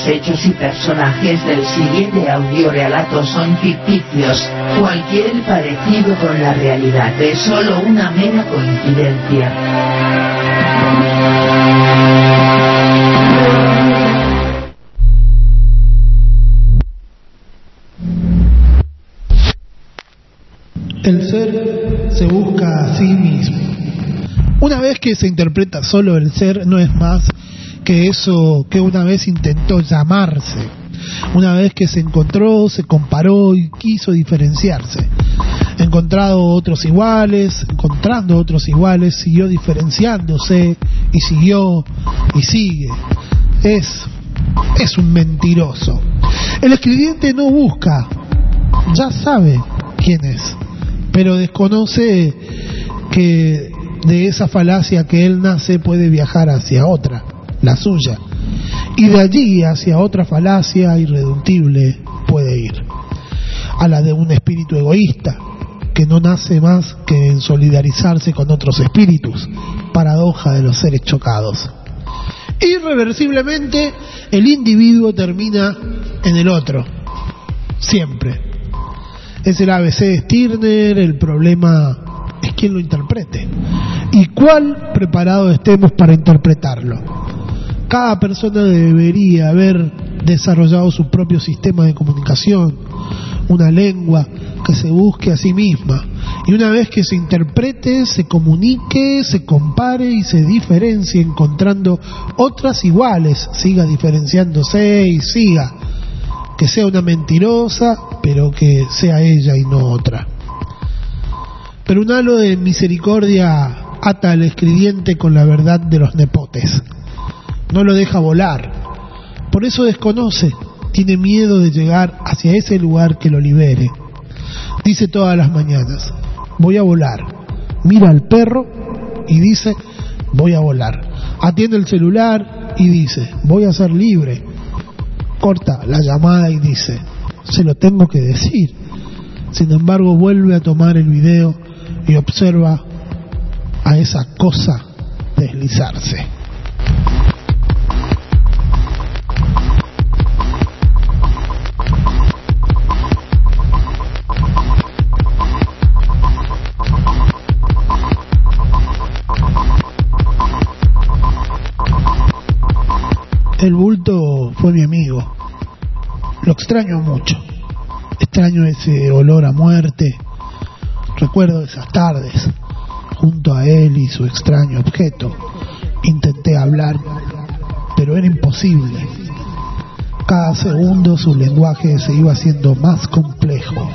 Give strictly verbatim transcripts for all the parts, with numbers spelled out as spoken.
los hechos y personajes del siguiente audiorelato son ficticios. Cualquier parecido con la realidad es solo una mera coincidencia. El ser se busca a sí mismo. Una vez que se interpreta solo el ser, no es más que eso que una vez intentó llamarse. Una vez que se encontró, se comparó y quiso diferenciarse. Encontrado otros iguales, encontrando otros iguales, siguió diferenciándose y siguió y sigue. Es, es un mentiroso. El escribiente no busca, ya sabe quién es, pero desconoce que de esa falacia que él nace puede viajar hacia otra, la suya, y de allí hacia otra falacia irreductible puede ir, a la de un espíritu egoísta que no nace más que en solidarizarse con otros espíritus, paradoja de los seres chocados. Irreversiblemente el individuo termina en el otro, siempre. Es el A B C de Stirner, el problema es quién lo interprete y cuál preparado estemos para interpretarlo. Cada persona debería haber desarrollado su propio sistema de comunicación, una lengua que se busque a sí misma, y una vez que se interprete, se comunique, se compare y se diferencie encontrando otras iguales, siga diferenciándose y siga. Que sea una mentirosa, pero que sea ella y no otra. Pero un halo de misericordia ata al escribiente con la verdad de los nepotes. No lo deja volar. Por eso desconoce, tiene miedo de llegar hacia ese lugar que lo libere. Dice todas las mañanas, voy a volar. Mira al perro y dice, voy a volar. Atiende el celular y dice, voy a ser libre. Corta la llamada y dice, se lo tengo que decir. Sin embargo, vuelve a tomar el video y observa a esa cosa deslizarse. El bulto fue mi amigo. Lo extraño mucho. Extraño ese olor a muerte. Recuerdo esas tardes junto a él y su extraño objeto. Intenté hablar, pero era imposible. Cada segundo su lenguaje se iba haciendo más complejo.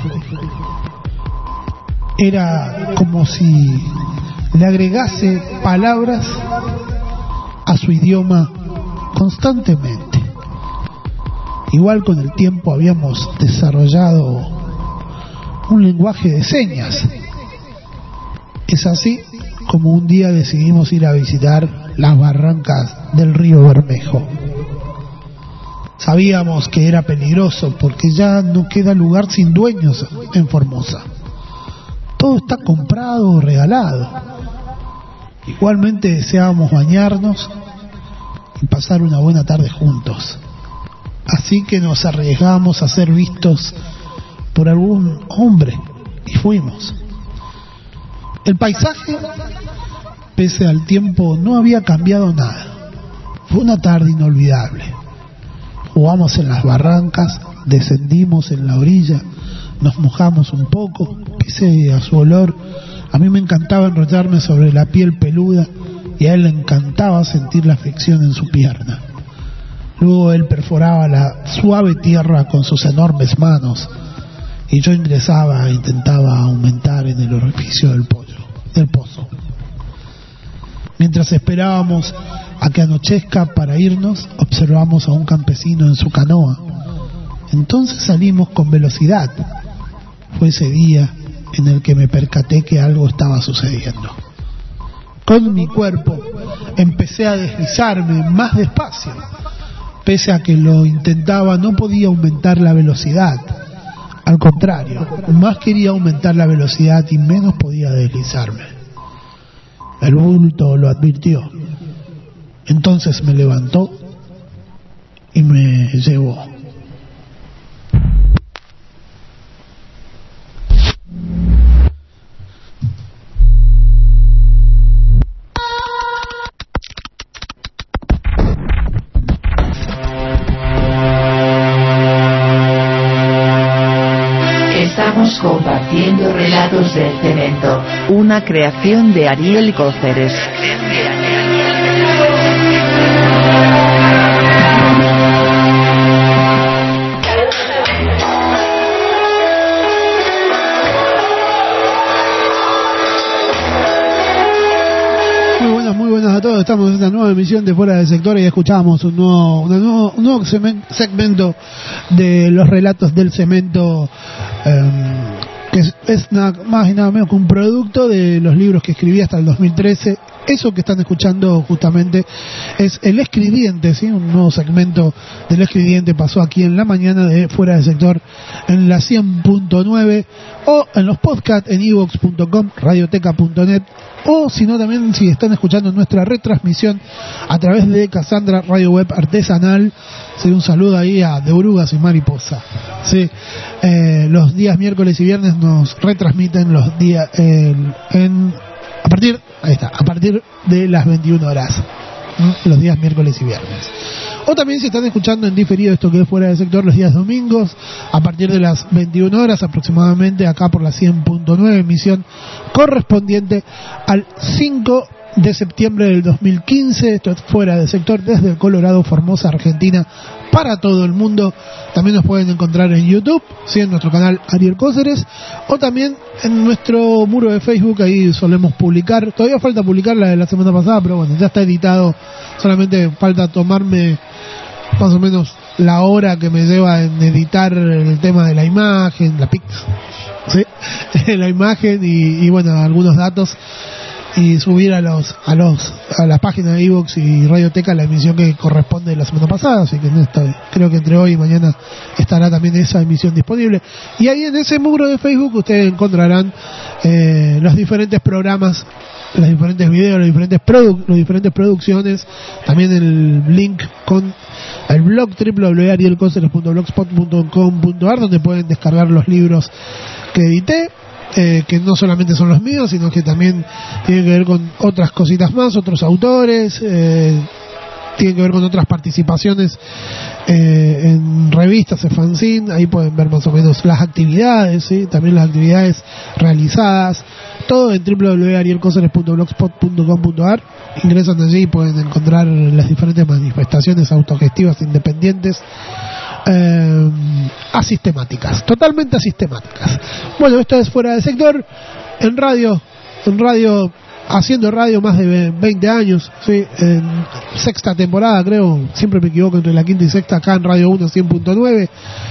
Era como si le agregase palabras a su idioma constantemente. Igual con el tiempo habíamos desarrollado un lenguaje de señas. Es así como un día decidimos ir a visitar las barrancas del río Bermejo. Sabíamos que era peligroso porque ya no queda lugar sin dueños en Formosa. Todo está comprado o regalado. Igualmente deseábamos bañarnos y pasar una buena tarde juntos. Así que nos arriesgamos a ser vistos por algún hombre y fuimos. El paisaje, pese al tiempo, no había cambiado nada. Fue una tarde inolvidable. Jugamos en las barrancas, descendimos en la orilla, nos mojamos un poco, pese a su olor. A mí me encantaba enrollarme sobre la piel peluda y a él le encantaba sentir la fricción en su pierna. Luego él perforaba la suave tierra con sus enormes manos y yo ingresaba e intentaba aumentar en el orificio del pollo, del pozo. Mientras esperábamos a que anochezca para irnos, observamos a un campesino en su canoa. Entonces salimos con velocidad. Fue ese día en el que me percaté que algo estaba sucediendo. Con mi cuerpo empecé a deslizarme más despacio. Pese a que lo intentaba, no podía aumentar la velocidad. Al contrario, más quería aumentar la velocidad y menos podía deslizarme. El bulto lo advirtió. Entonces me levantó y me llevó. Estamos compartiendo Relatos del Cemento, una creación de Ariel Cóceres. A todos, estamos en esta nueva emisión de Fuera del Sector y escuchamos un nuevo, una nuevo, un nuevo segmento de los Relatos del Cemento, eh, que es, es nada más y nada menos que un producto de los libros que escribí hasta el dos mil trece. Eso que están escuchando justamente es El Escribiente, ¿sí? Un nuevo segmento del Escribiente pasó aquí en la mañana de Fuera del Sector en la cien punto nueve o en los podcasts en iVoox punto com, radioteca punto net, o si no también si están escuchando nuestra retransmisión a través de Cassandra Radio Web Artesanal. Sí, un saludo ahí a De Orugas y Mariposa. Sí, eh, los días miércoles y viernes nos retransmiten los días eh, en a partir ahí está a partir de las veintiuna horas, ¿no? Los días miércoles y viernes. O también si están escuchando en diferido esto que es Fuera del Sector los días domingos a partir de las veintiuna horas aproximadamente acá por la cien punto nueve, emisión correspondiente al cinco de septiembre del dos mil quince. Esto es Fuera del Sector desde el Colorado, Formosa, Argentina, para todo el mundo. También nos pueden encontrar en YouTube, ¿sí? En nuestro canal Ariel Cóceres, o también en nuestro muro de Facebook. Ahí solemos publicar, todavía falta publicar la de la semana pasada, pero bueno, ya está editado, solamente falta tomarme más o menos la hora que me lleva en editar el tema de la imagen, la pic, ¿sí? La imagen y, y bueno, algunos datos, y subir a los a los a las páginas de iVoox y Radioteca la emisión que corresponde de la semana pasada. Así que no está, creo que entre hoy y mañana estará también esa emisión disponible, y ahí en ese muro de Facebook ustedes encontrarán eh, los diferentes programas, los diferentes videos, los diferentes produ- los diferentes producciones, también el link con el blog doble u doble u doble u punto ariel cóceres punto blogspot punto com punto a r, donde pueden descargar los libros que edité, Eh, que no solamente son los míos, sino que también tienen que ver con otras cositas más, otros autores, eh, tienen que ver con otras participaciones eh, en revistas, en fanzine. Ahí pueden ver más o menos las actividades, ¿sí? También las actividades realizadas, todo en doble u doble u doble u punto ariel cóceres punto blogspot punto com punto a r. Ingresan allí y pueden encontrar las diferentes manifestaciones autogestivas independientes, Eh, asistemáticas, totalmente asistemáticas. Bueno, esto es Fuera del Sector en radio, en radio, haciendo radio más de veinte años, ¿sí? En sexta temporada, creo, siempre me equivoco entre la quinta y sexta, acá en Radio uno cien punto nueve.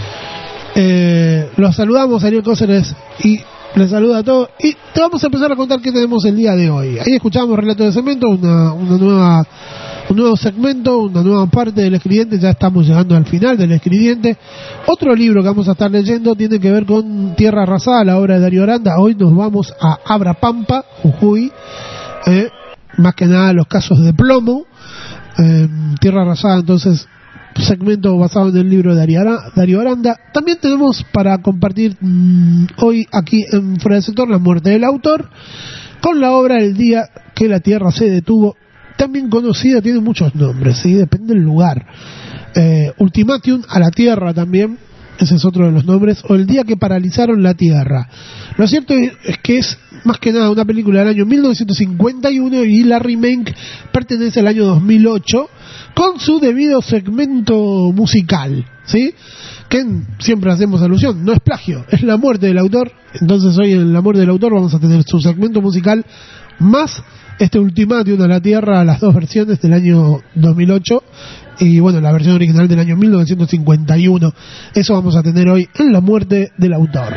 Eh, los saludamos, Ariel Cóceres, y les saluda a todos, y te vamos a empezar a contar qué tenemos el día de hoy. Ahí escuchamos Relato de Cemento, una, una nueva un nuevo segmento, una nueva parte del Escribiente. Ya estamos llegando al final del Escribiente. Otro libro que vamos a estar leyendo tiene que ver con Tierra Arrasada, la obra de Darío Aranda. Hoy nos vamos a Abrapampa, Jujuy, eh, más que nada los casos de plomo. eh, Tierra Arrasada, entonces, segmento basado en el libro de Darío Aranda. También tenemos para compartir mmm, hoy aquí en Fuera del Sector La muerte del autor, con la obra El día que la Tierra se detuvo, también conocida, tiene muchos nombres, ¿sí? Depende del lugar. Eh, Ultimátum a la Tierra también, ese es otro de los nombres, o El día que paralizaron la Tierra. Lo cierto es que es más que nada una película del año mil novecientos cincuenta y uno, y la remake pertenece al año dos mil ocho, con su debido segmento musical, ¿sí? Que siempre hacemos alusión, no es plagio, es la muerte del autor. Entonces hoy en La muerte del autor vamos a tener su segmento musical más este Ultimátum a la Tierra, las dos versiones del año dos mil ocho y bueno, la versión original del año mil novecientos cincuenta y uno. Eso vamos a tener hoy en La muerte del autor.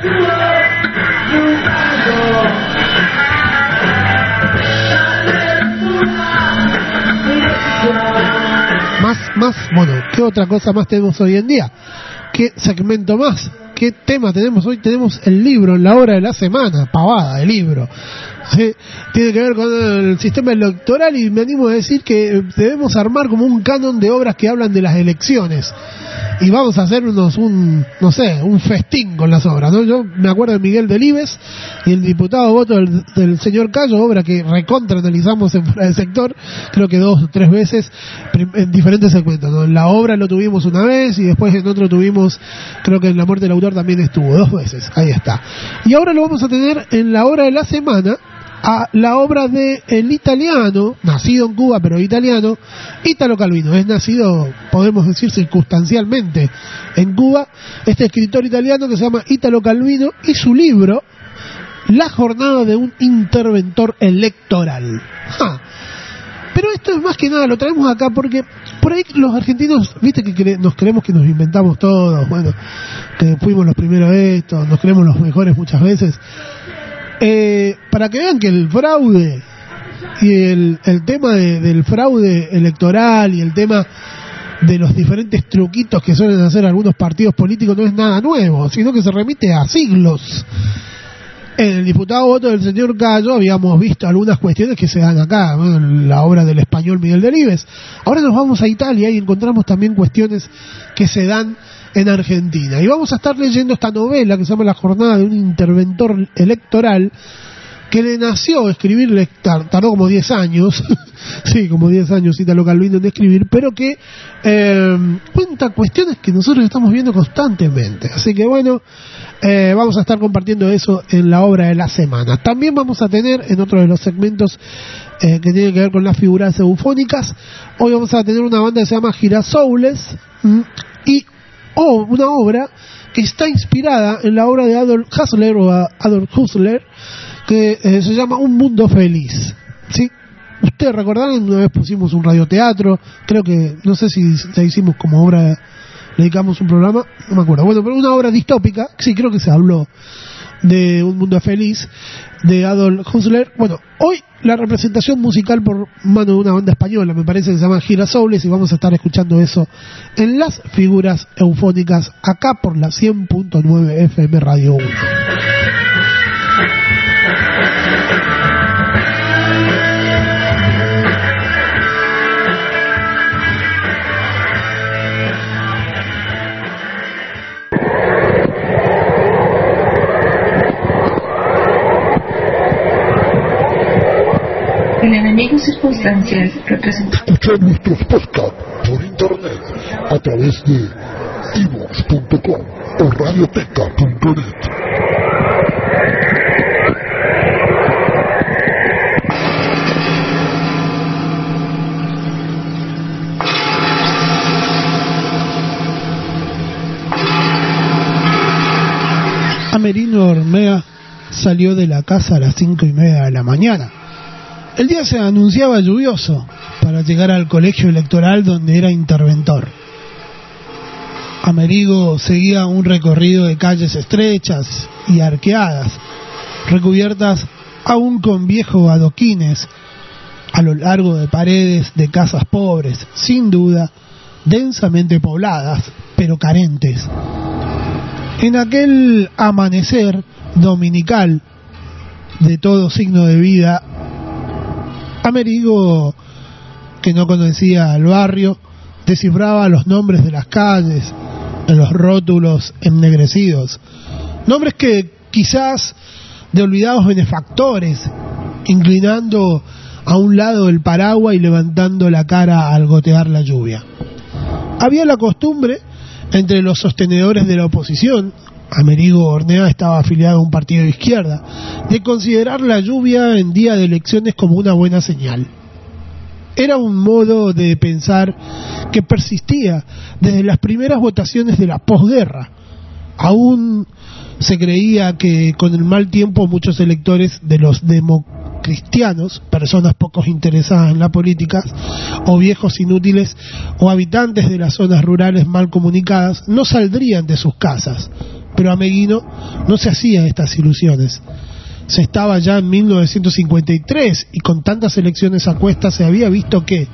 Más, más, bueno, ¿qué otra cosa más tenemos hoy en día? ¿Qué segmento más ¿qué tema tenemos hoy? Tenemos el libro, la obra de la semana, pavada, el libro. ¿Sí? Tiene que ver con el sistema electoral y me animo a decir que debemos armar como un canon de obras que hablan de las elecciones. Y vamos a hacernos un, no sé, un festín con las obras, ¿no? Yo me acuerdo de Miguel Delibes y el diputado voto del, del señor Cayo, obra que recontra analizamos en Fuera de Sector, creo que dos o tres veces, en diferentes segmentos, ¿no? En la obra lo tuvimos una vez y después en otro tuvimos, creo que en La muerte del autor también estuvo, dos veces, ahí está. Y ahora lo vamos a tener en la obra de la semana, a la obra de el italiano, nacido en Cuba pero italiano, Italo Calvino. Es nacido, podemos decir circunstancialmente, en Cuba, este escritor italiano que se llama Italo Calvino, y su libro La jornada de un interventor electoral. ¡Ja! Pero esto es más que nada, lo traemos acá porque por ahí los argentinos, viste que cre- nos creemos que nos inventamos todos, bueno, que fuimos los primeros estos, nos creemos los mejores muchas veces. Eh, para que vean que el fraude y el, el tema de, del fraude electoral y el tema de los diferentes truquitos que suelen hacer algunos partidos políticos no es nada nuevo, sino que se remite a siglos. En el diputado voto del señor Cayo habíamos visto algunas cuestiones que se dan acá, ¿no? En la obra del español Miguel Delibes. Ahora nos vamos a Italia y encontramos también cuestiones que se dan en Argentina. Y vamos a estar leyendo esta novela que se llama La jornada de un interventor electoral, que le nació escribirle, tardó como diez años, sí, como diez años Italo Calvino en escribir, pero que eh, cuenta cuestiones que nosotros estamos viendo constantemente. Así que bueno, eh, vamos a estar compartiendo eso en la obra de la semana. También vamos a tener en otro de los segmentos eh, que tiene que ver con las figuras eufónicas, hoy vamos a tener una banda que se llama Girasoules, ¿m? y o una obra que está inspirada en la obra de Adolf Huxley o Adolf Huxley, que eh, se llama Un mundo feliz, ¿sí? Ustedes recordarán, una vez pusimos un radioteatro, creo que, no sé si la hicimos como obra, le dedicamos un programa, no me acuerdo, bueno, pero una obra distópica, sí, creo que se habló de Un mundo feliz, de Adolf Huxley. Bueno, hoy la representación musical por mano de una banda española, me parece que se llama Girasoules, y vamos a estar escuchando eso en las figuras eufónicas, acá por la cien punto nueve F M Radio uno. El enemigo circunstancial representa. Escuchar nuestros podcasts por internet a través de iVoox punto com o radioteca punto net. Amerino Ormea salió de la casa a las cinco y media de la mañana. El día se anunciaba lluvioso para llegar al colegio electoral donde era interventor. Amerigo seguía un recorrido de calles estrechas y arqueadas, recubiertas aún con viejos adoquines, a lo largo de paredes de casas pobres, sin duda, densamente pobladas, pero carentes. En aquel amanecer dominical de todo signo de vida, Amerigo, que no conocía el barrio, descifraba los nombres de las calles en los rótulos ennegrecidos, nombres que quizás de olvidados benefactores, inclinando a un lado el paraguas y levantando la cara al gotear la lluvia. Había la costumbre entre los sostenedores de la oposición, Amerigo Ormea estaba afiliado a un partido de izquierda, de considerar la lluvia en día de elecciones como una buena señal. Era un modo de pensar que persistía desde las primeras votaciones de la posguerra. Aún se creía que con el mal tiempo muchos electores de los democristianos, personas poco interesadas en la política, o viejos inútiles, o habitantes de las zonas rurales mal comunicadas, no saldrían de sus casas. Pero Ameguino no se hacía estas ilusiones. Se estaba ya en mil novecientos cincuenta y tres y con tantas elecciones a cuestas se había visto que,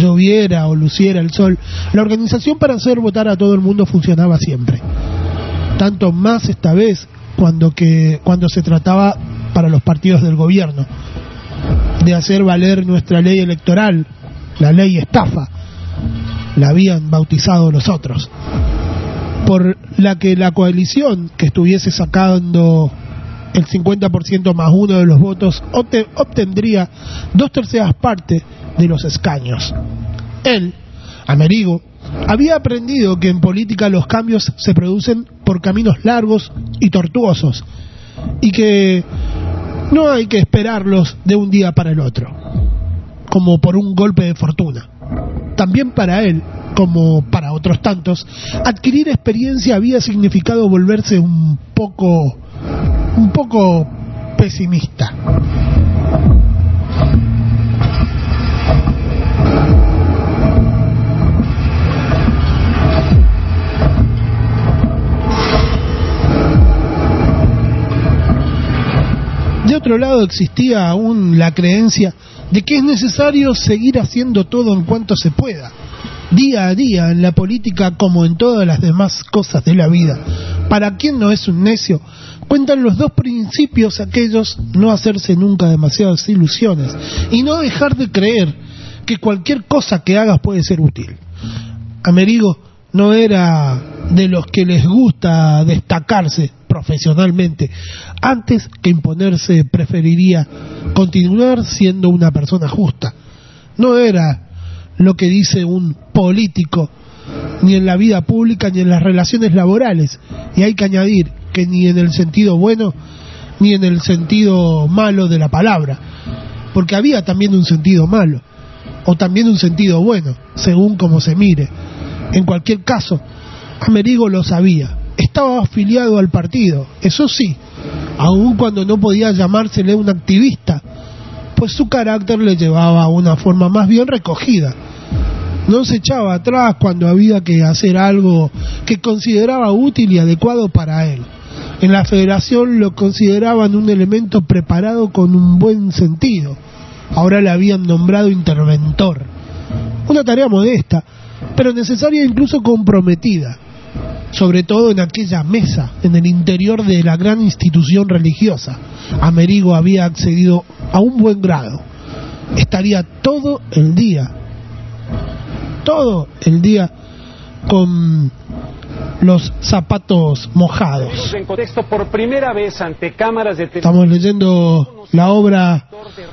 lloviera o luciera el sol, la organización para hacer votar a todo el mundo funcionaba siempre. tanto más esta vez cuando que cuando se trataba para los partidos del gobierno de hacer valer nuestra ley electoral, la ley estafa, la habían bautizado los otros, por la que la coalición que estuviese sacando el cincuenta por ciento más uno de los votos obtendría dos terceras partes de los escaños. Él, Amerigo, había aprendido que en política los cambios se producen por caminos largos y tortuosos, y que no hay que esperarlos de un día para el otro, como por un golpe de fortuna. También para él, como para otros tantos, adquirir experiencia había significado volverse un poco, un poco pesimista. De otro lado existía aún la creencia de que es necesario seguir haciendo todo en cuanto se pueda, día a día, en la política como en todas las demás cosas de la vida. Para quien no es un necio, cuentan los dos principios aquellos: no hacerse nunca demasiadas ilusiones y no dejar de creer que cualquier cosa que hagas puede ser útil. Amerigo no era de los que les gusta destacarse profesionalmente. Antes que imponerse, preferiría continuar siendo una persona justa. No era lo que dice un político, ni en la vida pública ni en las relaciones laborales, y hay que añadir que ni en el sentido bueno ni en el sentido malo de la palabra, porque había también un sentido malo o también un sentido bueno, según como se mire. En cualquier caso, Amerigo lo sabía. Estaba afiliado al partido, eso sí, aun cuando no podía llamársele un activista, pues su carácter le llevaba a una forma más bien recogida. No se echaba atrás cuando había que hacer algo que consideraba útil y adecuado para él. En la federación lo consideraban un elemento preparado con un buen sentido. Ahora le habían nombrado interventor. Una tarea modesta, pero necesaria e incluso comprometida, sobre todo en aquella mesa en el interior de la gran institución religiosa. Amerigo había accedido a un buen grado. Estaría todo el día, todo el día con los zapatos mojados. En contexto por primera vez ante cámaras de Estamos leyendo la obra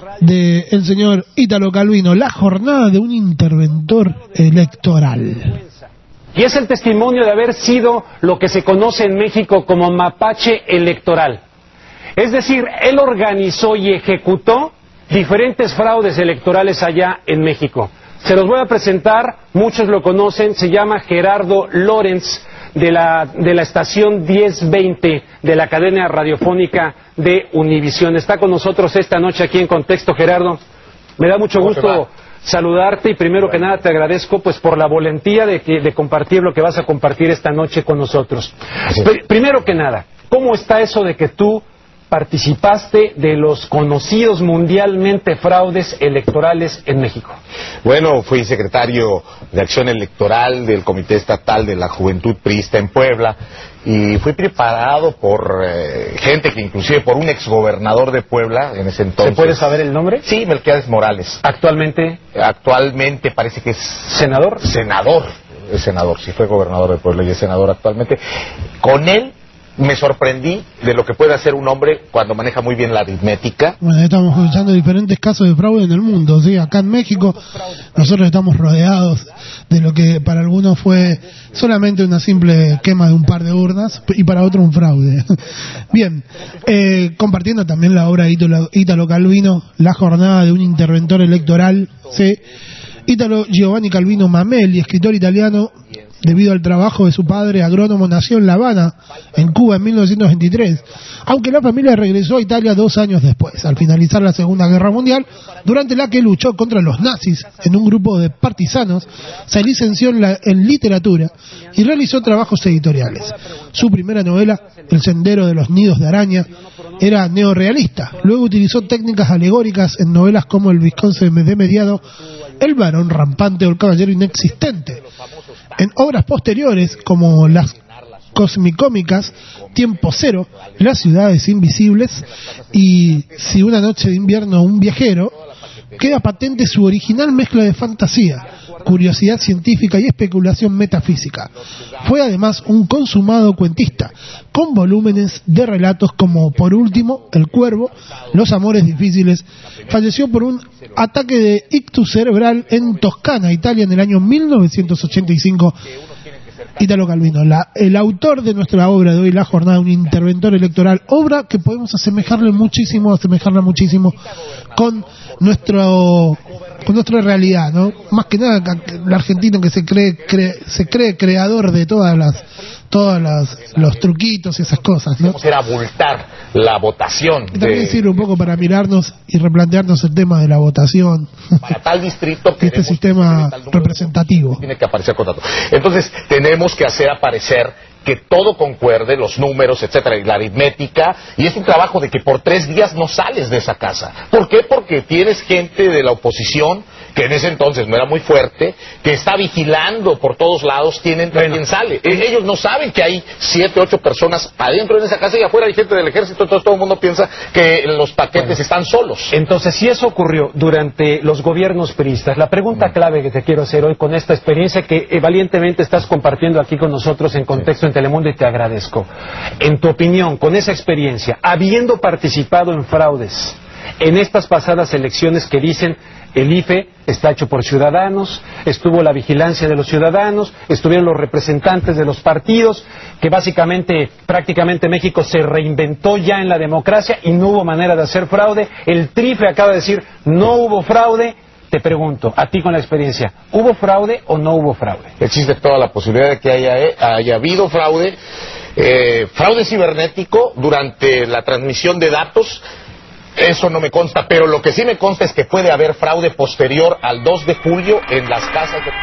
de el señor Ítalo Calvino, La jornada de un interventor electoral. Y es el testimonio de haber sido lo que se conoce en México como mapache electoral. Es decir, él organizó y ejecutó diferentes fraudes electorales allá en México. Se los voy a presentar, muchos lo conocen, se llama Gerardo Lorenz, de la, de la estación diez veinte de la cadena radiofónica de Univisión. Está con nosotros esta noche aquí en Contexto. Gerardo, me da mucho gusto saludarte y primero que nada te agradezco pues por la valentía de, que, de compartir lo que vas a compartir esta noche con nosotros. Pr- primero que nada, ¿cómo está eso de que tú participaste de los conocidos mundialmente fraudes electorales en México? Bueno, fui secretario de Acción Electoral del Comité Estatal de la Juventud Priista en Puebla y fui preparado por eh, gente que inclusive por un exgobernador de Puebla en ese entonces. ¿Se puede saber el nombre? Sí, Melquiades Morales. ¿Actualmente? Actualmente parece que es... ¿Senador? Senador, es senador, sí fue gobernador de Puebla y es senador actualmente. Con él me sorprendí de lo que puede hacer un hombre cuando maneja muy bien la aritmética. Bueno, estamos escuchando diferentes casos de fraude en el mundo, ¿sí? Acá en México nosotros estamos rodeados de lo que para algunos fue solamente una simple quema de un par de urnas y para otros un fraude. Bien, eh, compartiendo también la obra de Ítalo, Ítalo Calvino, La jornada de un interventor electoral, ¿sí? Ítalo Giovanni Calvino Mameli, escritor italiano, debido al trabajo de su padre agrónomo, nació en La Habana, en Cuba, en mil novecientos veintitrés, aunque la familia regresó a Italia dos años después, al finalizar la Segunda Guerra Mundial, durante la que luchó contra los nazis en un grupo de partisanos. Se licenció en, la, en literatura y realizó trabajos editoriales. Su primera novela, El sendero de los nidos de araña, era neorrealista. Luego utilizó técnicas alegóricas en novelas como El Vizconde de Mediado, El varón rampante o El caballero inexistente. En obras posteriores, como Las cosmicómicas, Tiempo Cero, Las ciudades invisibles y Si una noche de invierno un viajero, queda patente su original mezcla de fantasía, curiosidad científica y especulación metafísica. Fue además un consumado cuentista, con volúmenes de relatos como, por último, El Cuervo, Los amores difíciles. Falleció por un ataque de ictus cerebral en Toscana, Italia, en el año mil novecientos ochenta y cinco. Italo Calvino, la, el autor de nuestra obra de hoy, La Jornada, un interventor electoral, obra que podemos asemejarle muchísimo, asemejarla muchísimo con nuestro con nuestra realidad, ¿no? Más que nada el argentino que se cree, cree se cree creador de todas las todas las los truquitos y esas cosas, ¿no? Era abultar la votación. Y también de... sirve un poco para mirarnos y replantearnos el tema de la votación. Para tal distrito que este sistema representativo tiene que aparecer con datos. Entonces tenemos que hacer aparecer que todo concuerde, los números, etcétera, y la aritmética, y es un trabajo de que por tres días no sales de esa casa. ¿Por qué? Porque tienes gente de la oposición, que en ese entonces no era muy fuerte, que está vigilando por todos lados, tienen bueno. quién sale. Ellos no saben que hay siete, ocho personas adentro de esa casa y afuera hay gente del ejército, entonces todo el mundo piensa que los paquetes bueno. están solos. Entonces, si eso ocurrió durante los gobiernos priistas, la pregunta clave que te quiero hacer hoy con esta experiencia que eh, valientemente estás compartiendo aquí con nosotros en Contexto en Telemundo, y te agradezco. En tu opinión, con esa experiencia, habiendo participado en fraudes en estas pasadas elecciones que dicen el I F E está hecho por ciudadanos, estuvo la vigilancia de los ciudadanos, estuvieron los representantes de los partidos, que básicamente, prácticamente México se reinventó ya en la democracia y no hubo manera de hacer fraude, el TRIFE acaba de decir no hubo fraude. Te pregunto, a ti con la experiencia, ¿hubo fraude o no hubo fraude? Existe toda la posibilidad de que haya, haya habido fraude, eh, fraude cibernético durante la transmisión de datos. Eso no me consta, pero lo que sí me consta es que puede haber fraude posterior al dos de julio en las casas de...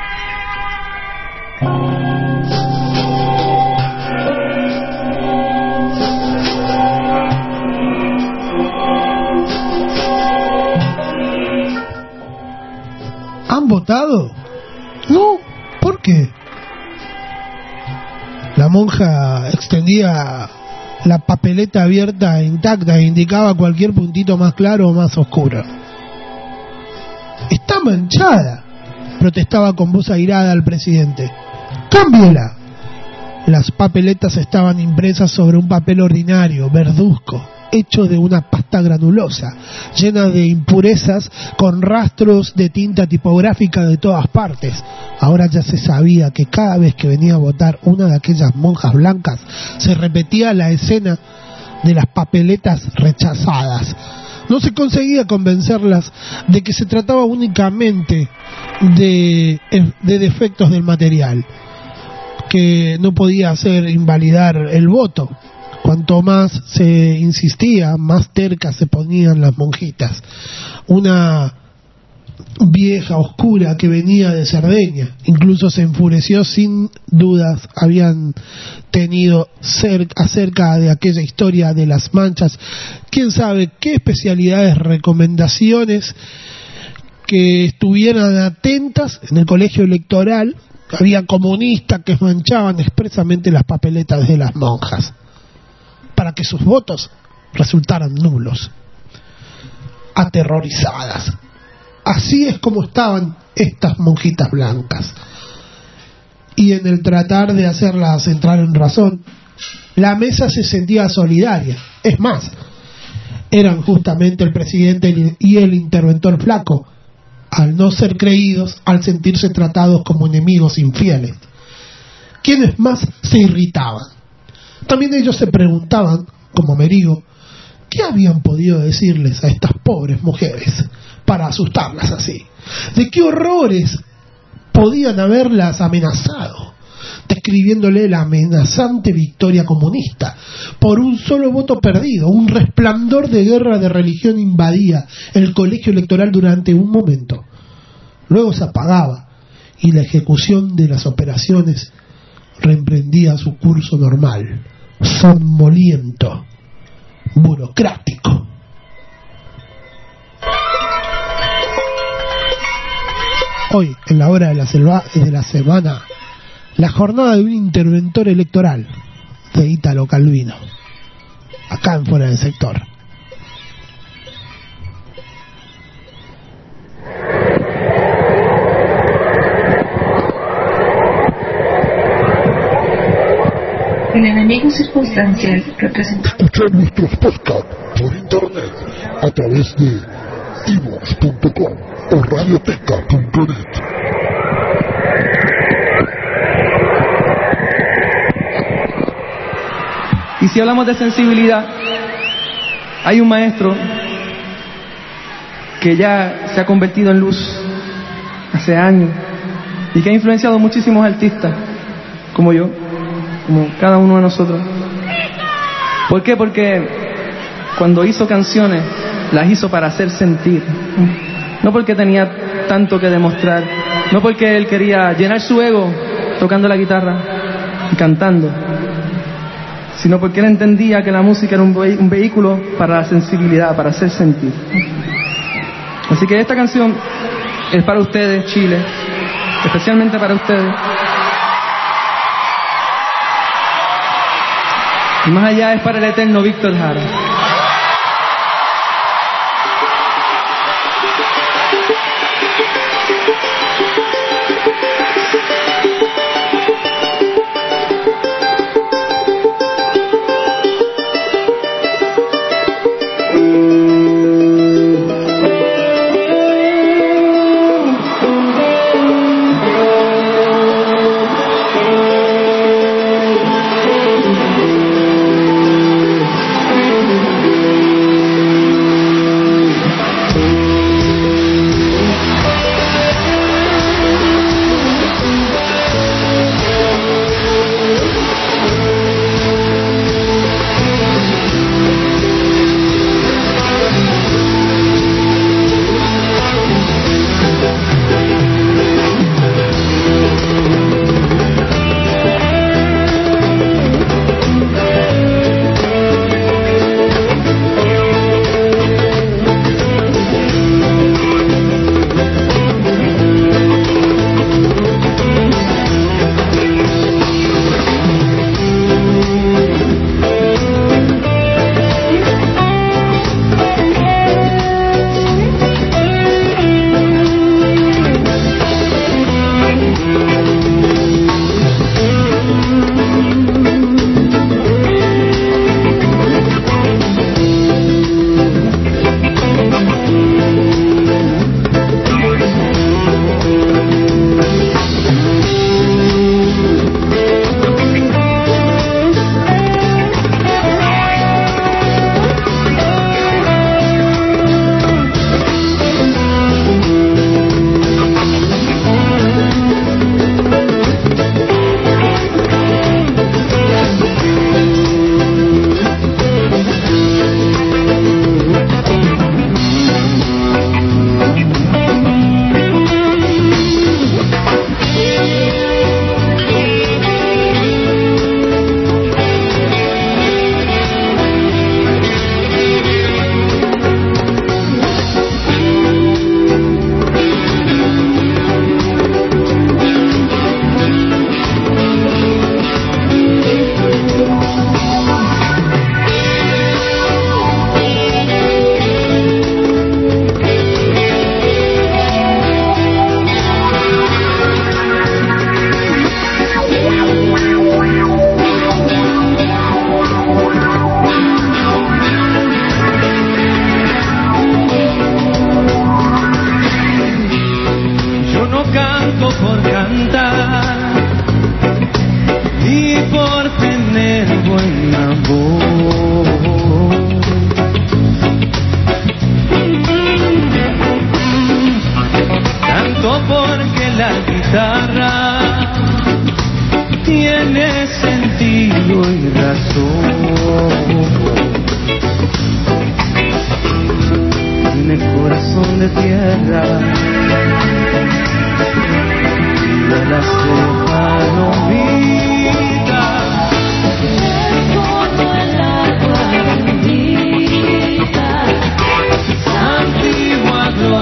¿Han votado? No, ¿por qué? La monja extendía la papeleta abierta intacta e indicaba cualquier puntito más claro o más oscuro. Está manchada, protestaba con voz airada al presidente. ¡Cámbiela! Las papeletas estaban impresas sobre un papel ordinario, verduzco, hecho de una pasta granulosa, llena de impurezas, con rastros de tinta tipográfica de todas partes. Ahora ya se sabía que cada vez que venía a votar una de aquellas monjas blancas, se repetía la escena de las papeletas rechazadas. No se conseguía convencerlas de que se trataba únicamente de, de defectos del material, que no podía hacer invalidar el voto. Cuanto más se insistía, más tercas se ponían las monjitas. Una vieja oscura que venía de Cerdeña incluso se enfureció, sin dudas habían tenido cerca, acerca de aquella historia de las manchas, quién sabe qué especialidades, recomendaciones, que estuvieran atentas en el colegio electoral. Había comunistas que manchaban expresamente las papeletas de las monjas para que sus votos resultaran nulos. Aterrorizadas. Así es como estaban estas monjitas blancas. Y en el tratar de hacerlas entrar en razón, la mesa se sentía solidaria. Es más, eran justamente el presidente y el interventor flaco, al no ser creídos, al sentirse tratados como enemigos infieles, quienes más se irritaban. También ellos se preguntaban, como Merigo, ¿qué habían podido decirles a estas pobres mujeres para asustarlas así? ¿De qué horrores podían haberlas amenazado, describiéndole la amenazante victoria comunista por un solo voto perdido? Un resplandor de guerra de religión invadía el colegio electoral durante un momento. Luego se apagaba y la ejecución de las operaciones reemprendía su curso normal, somnoliento, burocrático. Hoy, en la hora de la, selva, de la semana, La jornada de un interventor electoral de Ítalo Calvino, acá en Fuera del Sector. El enemigo circunstancial representa. Escuchar nuestros podcasts por internet a través de iVoox punto com o radioteca punto net. Y si hablamos de sensibilidad, hay un maestro que ya se ha convertido en luz hace años y que ha influenciado muchísimos artistas como yo, como cada uno de nosotros. ¿Por qué? Porque cuando hizo canciones las hizo para hacer sentir, no porque tenía tanto que demostrar, no porque él quería llenar su ego tocando la guitarra y cantando, sino porque él entendía que la música era un, ve- un vehículo para la sensibilidad, para hacer sentir. Así que esta canción es para ustedes, Chile, especialmente para ustedes. Y más allá es para el eterno Víctor Jara.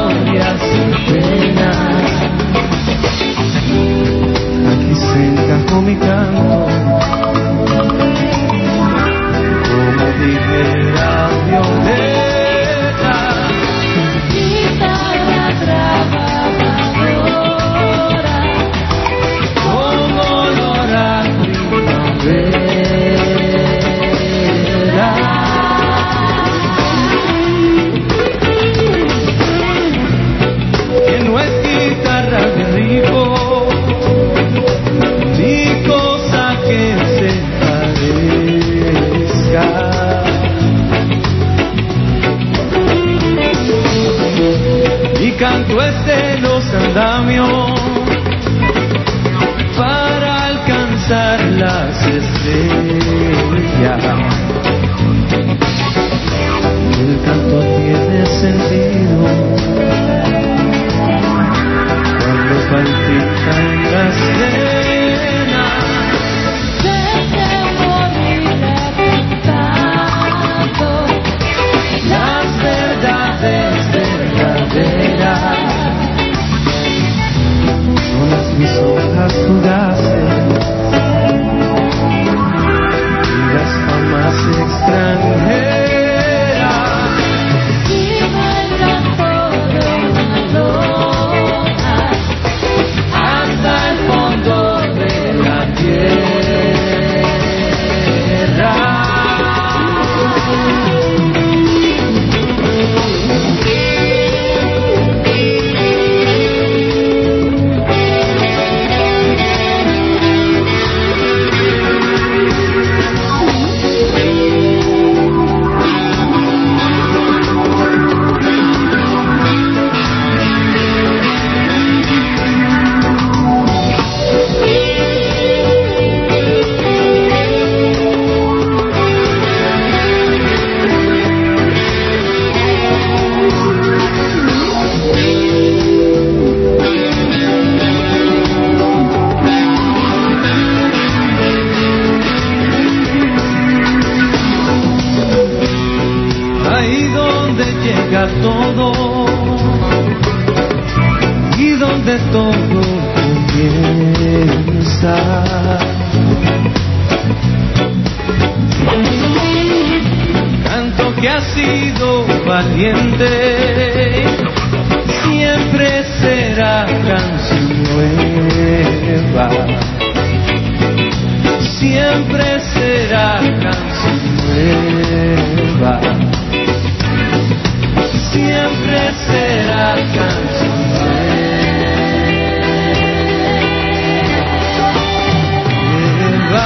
Aquí se encaja como mi canto, como dijera violeta, guitarra trabajadora, con olor a primavera. Que no es guitarra de rico, ni cosa que se parezca. Mi canto es de los andamios para alcanzar las estrellas. El canto tiene sentido cuando palpitan las venas. Desde morir cantando las verdades verdaderas. Son las mis hojas fugaces y las famas extranjeras. Y bailan todo una lona hasta el fondo de la tierra. Ahí donde llega todo y donde todo comienza. Canto que ha sido valiente, siempre será canción nueva. Siempre será canción nueva. Siempre será canción nueva.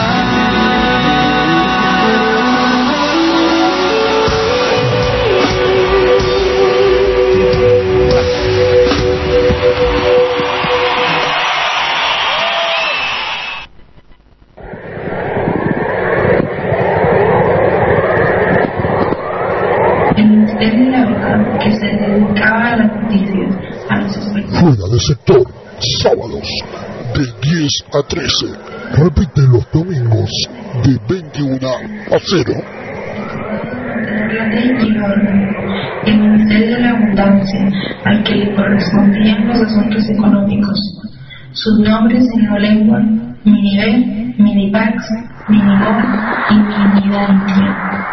El Ministerio de la Verdad, que se dedicaba a las noticias, a los sospechosos. Fuera de sector, sábados de diez a trece. Repite los domingos de veintiuno a cero. Mantener la ley y la orden. El Ministerio de la Abundancia, al que le correspondían los asuntos económicos. Sus nombres en la lengua: Miniver, Minipax, Minigón y Minidantia.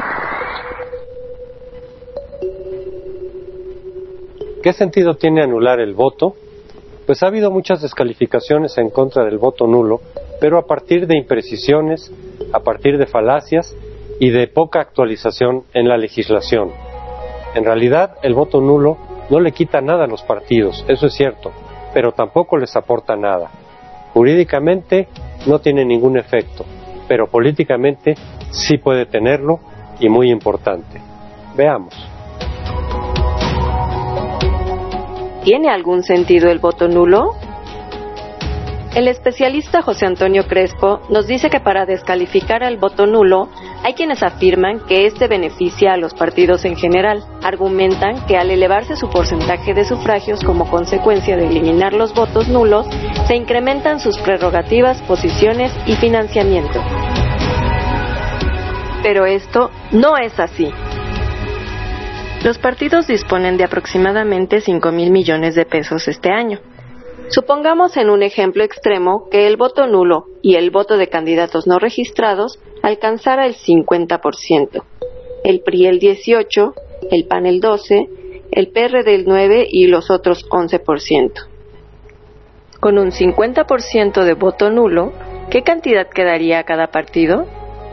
¿Qué sentido tiene anular el voto? Pues ha habido muchas descalificaciones en contra del voto nulo, pero a partir de imprecisiones, a partir de falacias y de poca actualización en la legislación. En realidad, el voto nulo no le quita nada a los partidos, eso es cierto, pero tampoco les aporta nada. Jurídicamente no tiene ningún efecto, pero políticamente sí puede tenerlo, y muy importante. Veamos. ¿Tiene algún sentido el voto nulo? El especialista José Antonio Crespo nos dice que para descalificar al voto nulo hay quienes afirman que este beneficia a los partidos en general. Argumentan que al elevarse su porcentaje de sufragios como consecuencia de eliminar los votos nulos, se incrementan sus prerrogativas, posiciones y financiamiento. Pero esto no es así. Los partidos disponen de aproximadamente cinco mil millones de pesos este año. Supongamos en un ejemplo extremo que el voto nulo, y el voto de candidatos no registrados alcanzara el cincuenta por ciento, el P R I el dieciocho por ciento, el P A N el doce por ciento, el P R D el nueve por ciento y los otros once por ciento. Con un cincuenta por ciento de voto nulo, ¿qué cantidad quedaría a cada partido?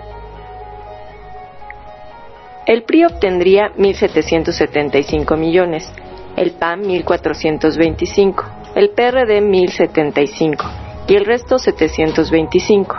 El P R I obtendría mil setecientos setenta y cinco millones, el P A N mil cuatrocientos veinticinco, el P R D mil setenta y cinco y el resto setecientos veinticinco.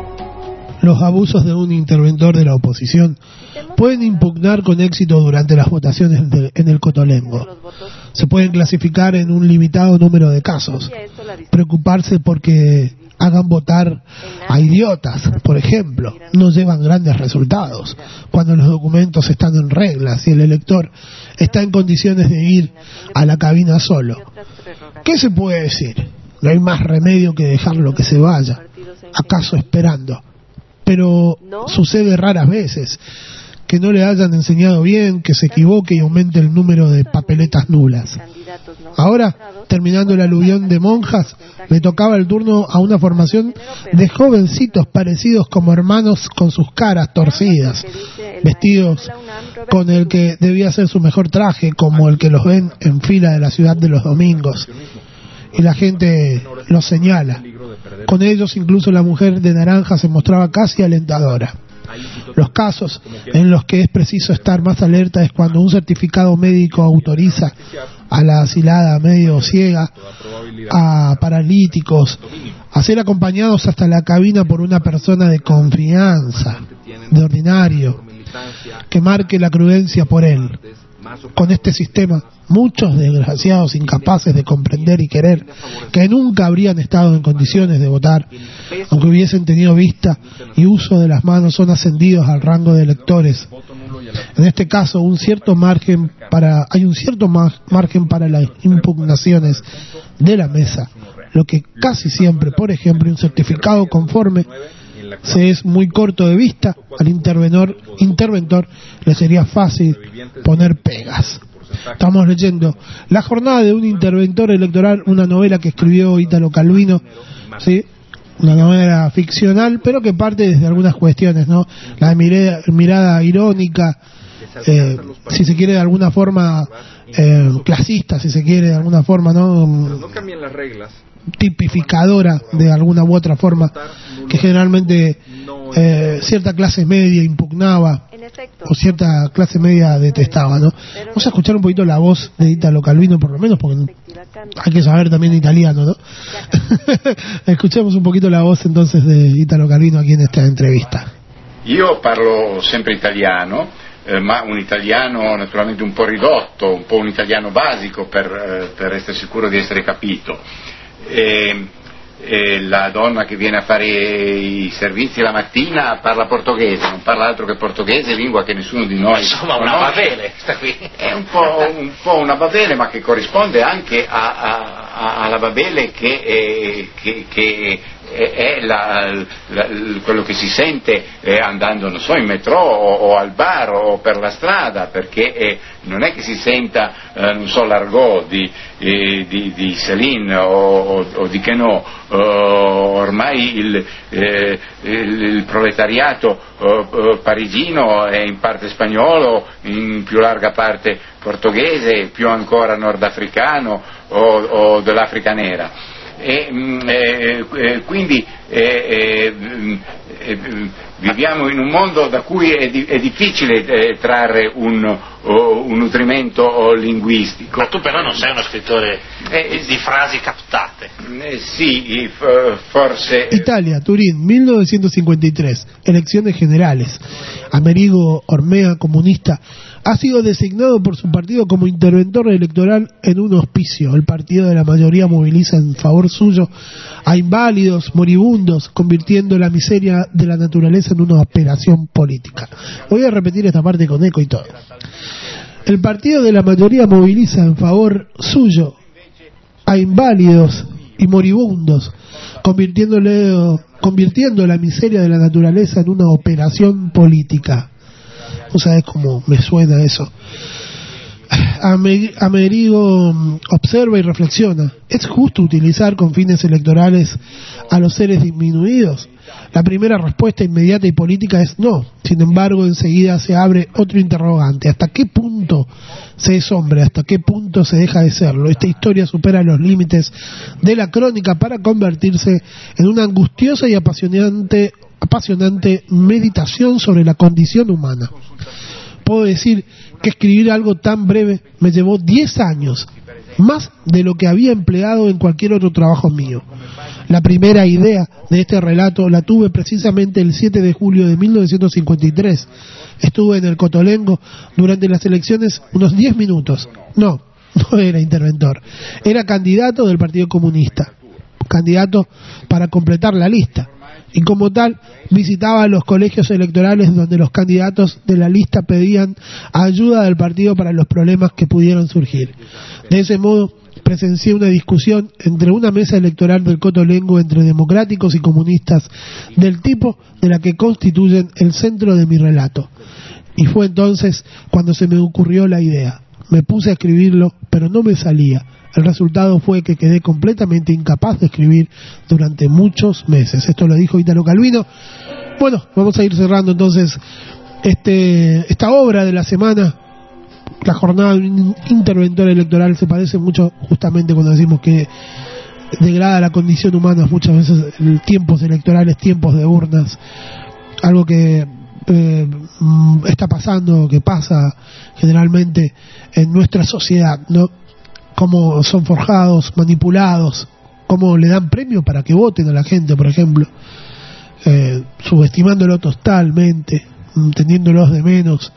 Los abusos de un interventor de la oposición pueden impugnar con éxito durante las votaciones de, en el Cotolengo. Se pueden clasificar en un limitado número de casos. Preocuparse porque hagan votar a idiotas, por ejemplo, no llevan grandes resultados cuando los documentos están en regla, si el elector está en condiciones de ir a la cabina solo. ¿Qué se puede decir? No hay más remedio que dejarlo que se vaya, acaso esperando. Pero sucede raras veces que no le hayan enseñado bien, que se equivoque y aumente el número de papeletas nulas. Ahora, terminando el aluvión de monjas, le tocaba el turno a una formación de jovencitos parecidos como hermanos con sus caras torcidas, vestidos con el que debía ser su mejor traje, como el que los ven en fila de la ciudad de los domingos. Y la gente los señala. Con ellos incluso la mujer de naranja se mostraba casi alentadora. Los casos en los que es preciso estar más alerta es cuando un certificado médico autoriza a la asilada medio ciega, a paralíticos, a ser acompañados hasta la cabina por una persona de confianza, de ordinario, que marque la prudencia por él. Con este sistema, muchos desgraciados incapaces de comprender y querer, que nunca habrían estado en condiciones de votar, aunque hubiesen tenido vista y uso de las manos, son ascendidos al rango de electores. En este caso, un cierto margen para, hay un cierto margen para las impugnaciones de la mesa, lo que casi siempre, por ejemplo, un certificado conforme se es muy corto de vista, al interventor, interventor le sería fácil poner pegas. Estamos leyendo La jornada de un interventor electoral, una novela que escribió Ítalo Calvino, ¿sí? Una novela ficcional, pero que parte desde algunas cuestiones, ¿no? La mirada, mirada irónica, eh, si se quiere de alguna forma eh, clasista, si se quiere de alguna forma, ¿no? No cambien las reglas. Tipificadora de alguna u otra forma, que generalmente eh, cierta clase media impugnaba o cierta clase media detestaba, ¿no? Vamos a escuchar un poquito la voz de Ítalo Calvino, por lo menos, porque hay que saber también italiano, ¿no? Escuchemos un poquito la voz entonces de Ítalo Calvino aquí en esta entrevista. Io parlo sempre italiano, eh, ma un italiano naturalmente un po' ridotto, un po' un italiano basico per, eh, per essere sicuro di essere capito. E, e la donna che viene a fare i servizi la mattina parla portoghese, non parla altro che portoghese, lingua che nessuno di noi insomma una babele sta qui. È un po', un po' una babele, ma che corrisponde anche a, a, a, alla babele che, eh, che, che è la, la, quello che si sente eh, andando, non so, in metro o, o al bar o per la strada, perché eh, non è che si senta, eh, non so, l'argot di, eh, di, di Céline o, o, o di Queneau, uh, ormai il, eh, il, il proletariato uh, parigino è in parte spagnolo, in più larga parte portoghese, più ancora nordafricano o, o dell'Africa nera. E eh, eh, quindi eh, eh, viviamo in un mondo da cui è, di, è difficile eh, trarre un, oh, un nutrimento linguistico. Ma tu però non sei uno scrittore eh, di frasi captate. Eh, sì, forse. Italia, Turín, mil novecientos cincuenta y tres, elecciones generales. Amerigo Ormea, comunista, ha sido designado por su partido como interventor electoral en un hospicio. El partido de la mayoría moviliza en favor suyo a inválidos, moribundos, convirtiendo la miseria de la naturaleza en una operación política. Voy a repetir esta parte con eco y todo. El partido de la mayoría moviliza en favor suyo a inválidos y moribundos, convirtiéndole, convirtiendo la miseria de la naturaleza en una operación política. ¿No sabes cómo me suena eso? Amerigo observa y reflexiona. ¿Es justo utilizar con fines electorales a los seres disminuidos? La primera respuesta inmediata y política es no. Sin embargo, enseguida se abre otro interrogante. ¿Hasta qué punto se es hombre? ¿Hasta qué punto se deja de serlo? Esta historia supera los límites de la crónica para convertirse en una angustiosa y apasionante, apasionante meditación sobre la condición humana. Puedo decir que escribir algo tan breve me llevó diez años, más de lo que había empleado en cualquier otro trabajo mío. La primera idea de este relato la tuve precisamente el siete de julio de mil novecientos cincuenta y tres. Estuve en el Cotolengo durante las elecciones unos diez minutos. No, no era interventor. Era candidato del Partido Comunista. Candidato para completar la lista. Y como tal, visitaba los colegios electorales donde los candidatos de la lista pedían ayuda del partido para los problemas que pudieran surgir. De ese modo, presencié una discusión entre una mesa electoral del Cotolengo entre democráticos y comunistas del tipo de la que constituyen el centro de mi relato. Y fue entonces cuando se me ocurrió la idea. Me puse a escribirlo, pero no me salía. El resultado fue que quedé completamente incapaz de escribir durante muchos meses. Esto lo dijo Italo Calvino. Bueno, vamos a ir cerrando entonces este esta obra de la semana. La jornada de un interventor electoral se parece mucho justamente cuando decimos que degrada la condición humana muchas veces tiempos electorales, tiempos de urnas, algo que eh, está pasando, que pasa generalmente en nuestra sociedad, ¿no? Cómo son forjados, manipulados, cómo le dan premio para que voten a la gente, por ejemplo, eh, subestimándolo totalmente, teniéndolos de menos.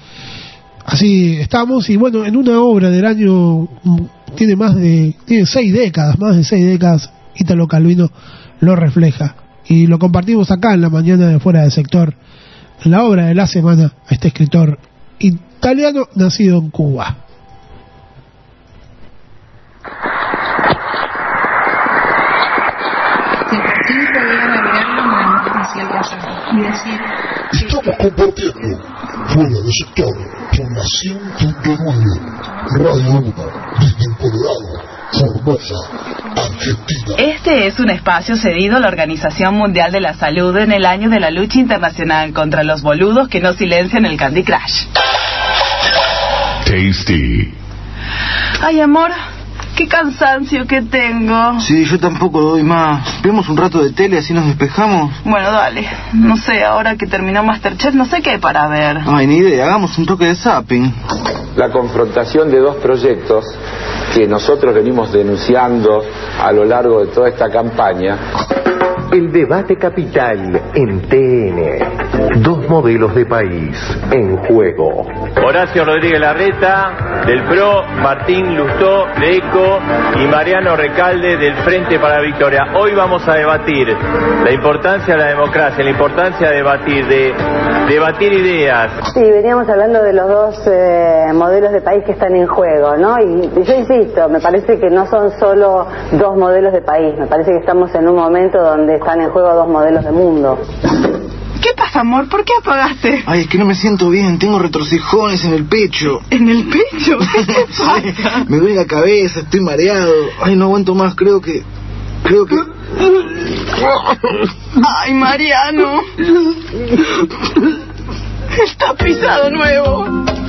Así estamos, y bueno, en una obra del año, tiene más de, tiene seis décadas, más de seis décadas, Italo Calvino lo refleja. Y lo compartimos acá en la mañana de Fuera del Sector, en la obra de la semana, a este escritor italiano nacido en Cuba. Y decir estamos compartiendo Fuera del Sector con la cien punto nueve Radio uno desde el Colorado, Formosa, Argentina. Este es un espacio cedido a la Organización Mundial de la Salud en el año de la lucha internacional contra los boludos que no silencian el Candy Crush. Tasty. Ay, amor, qué cansancio que tengo. Sí, yo tampoco doy más. Vemos un rato de tele, así nos despejamos. Bueno, dale. No sé, ahora que terminó Masterchef, no sé qué hay para ver. Ay, ni idea. Hagamos un toque de zapping. La confrontación de dos proyectos que nosotros venimos denunciando a lo largo de toda esta campaña. El debate capital en T N. Dos modelos de país en juego. Horacio Rodríguez Larreta, del P R O, Martín Lustó, de ECO, y Mariano Recalde, del Frente para la Victoria. Hoy vamos a debatir la importancia de la democracia, la importancia de debatir, de debatir ideas. Sí, veníamos hablando de los dos eh, modelos de país que están en juego, ¿no? Y, y yo insisto, me parece que no son solo dos modelos de país, me parece que estamos en un momento donde están en juego dos modelos de mundo. ¿Qué pasa, amor? ¿Por qué apagaste? Ay, es que no me siento bien, tengo retorcijones en el pecho. ¿En el pecho? ¿Qué te pasa? Sí, me duele la cabeza, estoy mareado. Ay, no aguanto más, creo que... Creo que... Ay, Mariano. Está pisado nuevo.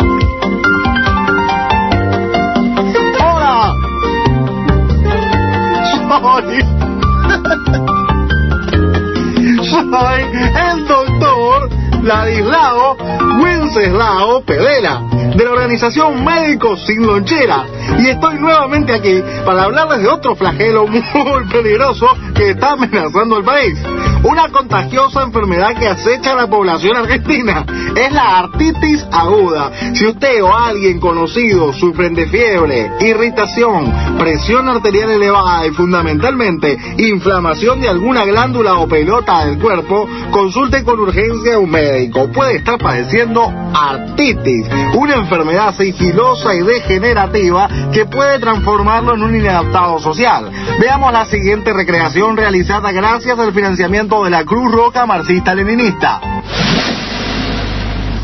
¡Hola! Soy... Soy el doctor Ladislao Wenceslao Pedela, de la organización Médicos Sin Lonchera, y estoy nuevamente aquí para hablarles de otro flagelo muy peligroso que está amenazando al país. Una contagiosa enfermedad que acecha a la población argentina es la artritis aguda. Si usted o alguien conocido sufren de fiebre, irritación, presión arterial elevada y fundamentalmente inflamación de alguna glándula o pelota del cuerpo, consulte con urgencia a un médico. Puede estar padeciendo artritis, una enfermedad sigilosa y degenerativa que puede transformarlo en un inadaptado social. Veamos la siguiente recreación realizada gracias al financiamiento de la Cruz Roja Marxista-Leninista.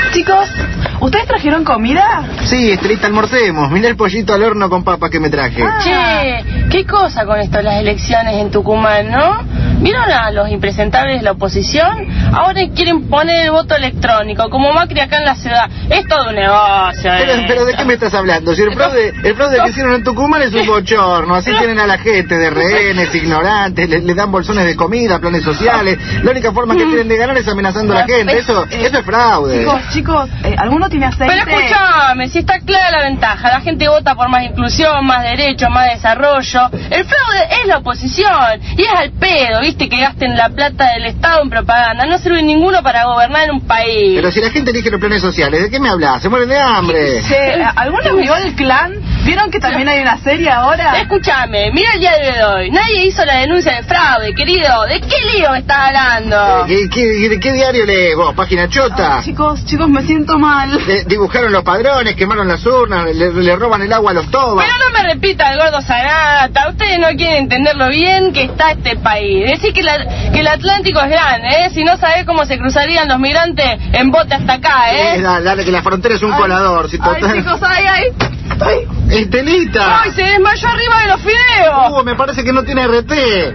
Chicos, ¿ustedes trajeron comida? Sí, Estelita, almorcemos. Mirá el pollito al horno con papas que me traje. Ah. Che, qué cosa con esto de las elecciones en Tucumán, ¿no? ¿Vieron a los impresentables de la oposición? Ahora quieren poner el voto electrónico, como Macri acá en la ciudad. Es todo un negocio. Pero, pero ¿de qué me estás hablando? Si el fraude, el fraude que hicieron en Tucumán es un bochorno. Así tienen a la gente de rehenes, ignorantes, le, le dan bolsones de comida, planes sociales. La única forma que tienen de ganar es amenazando a la gente. Eso, eso es fraude. Chicos, chicos, eh, ¿alguno tiene aceite? Pero escúchame, si está clara la ventaja. La gente vota por más inclusión, más derechos, más desarrollo. El fraude es la oposición. Y es al pedo, ¿viste? Que gasten la plata del Estado en propaganda. No sirve ninguno para gobernar en un país. Pero si la gente elige los planes sociales, ¿de qué me hablas? Se mueren de hambre. Che, ¿alguno vio el clan? ¿Vieron que también hay una serie ahora? Escúchame, mira el diario de hoy. Nadie hizo la denuncia de fraude, querido. ¿De qué lío me estás hablando? ¿Qué, qué, qué, qué diario lees vos? ¿Página chota? Ay, chicos, chicos, me siento mal. Eh, dibujaron los padrones, quemaron las urnas, le, le roban el agua a los tobas. Pero no me repita el gordo Sanata. Ustedes no quieren entender lo bien que está este país. Decir que, la, que el Atlántico es grande, ¿eh? Si no sabés cómo se cruzarían los migrantes en bote hasta acá, ¿eh? eh dale, dale, que la frontera es un ay, colador. Si ay, total... chicos, ay, ay. Ay, Estelita. Ay, se desmayó arriba de los fideos. Uh, me parece que no tiene R T.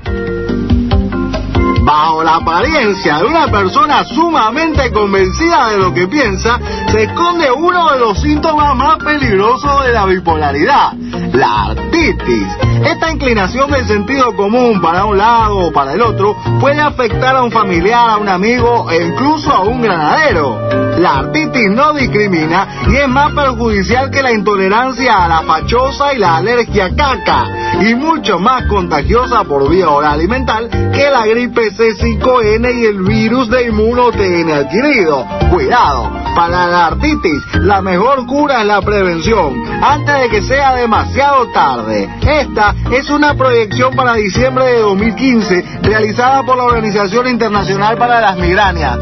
Bajo la apariencia de una persona sumamente convencida de lo que piensa, se esconde uno de los síntomas más peligrosos de la bipolaridad, la artritis. Esta inclinación del sentido común para un lado o para el otro puede afectar a un familiar, a un amigo e incluso a un granadero. La artritis no discrimina y es más perjudicial que la intolerancia a la fachosa y la alergia a caca, y mucho más contagiosa por vía oral y mental que la gripe C cinco N y el virus de inmuno T N adquirido. Cuidado, para la artritis la mejor cura es la prevención, antes de que sea demasiado tarde. Esta es una proyección para diciembre de dos mil quince realizada por la Organización Internacional para las Migrañas.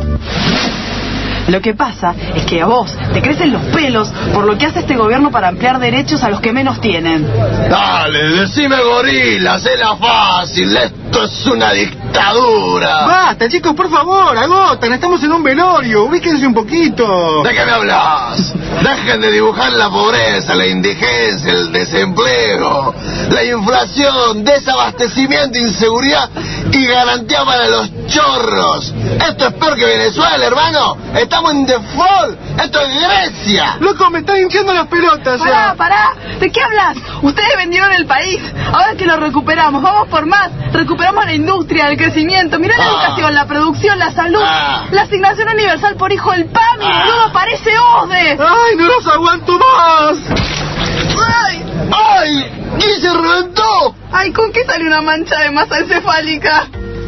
Lo que pasa es que a vos te crecen los pelos por lo que hace este gobierno para ampliar derechos a los que menos tienen. Dale, decime gorila, hacela fácil, esto es una dictadura. Basta, chicos, por favor, agotan, estamos en un velorio, ubíquense un poquito. ¿De qué me hablas? Dejen de dibujar la pobreza, la indigencia, el desempleo, la inflación, desabastecimiento, inseguridad y garantía para los chorros. Esto es peor que Venezuela, hermano. Estamos en default. Esto es Grecia. Loco, me están hinchando las pelotas. Pará, ya. pará. ¿De qué hablas? Ustedes vendieron el país. Ahora que lo recuperamos, vamos por más. Recuperamos la industria, el crecimiento. Mirá la ah. educación, la producción, la salud, ah. la asignación universal por hijo del PAMI. Ah. Boludo, parece O S D E. Ay, no los aguanto más. Ay, ay, ¿quién se reventó? Ay, ¿con qué sale una mancha de masa encefálica?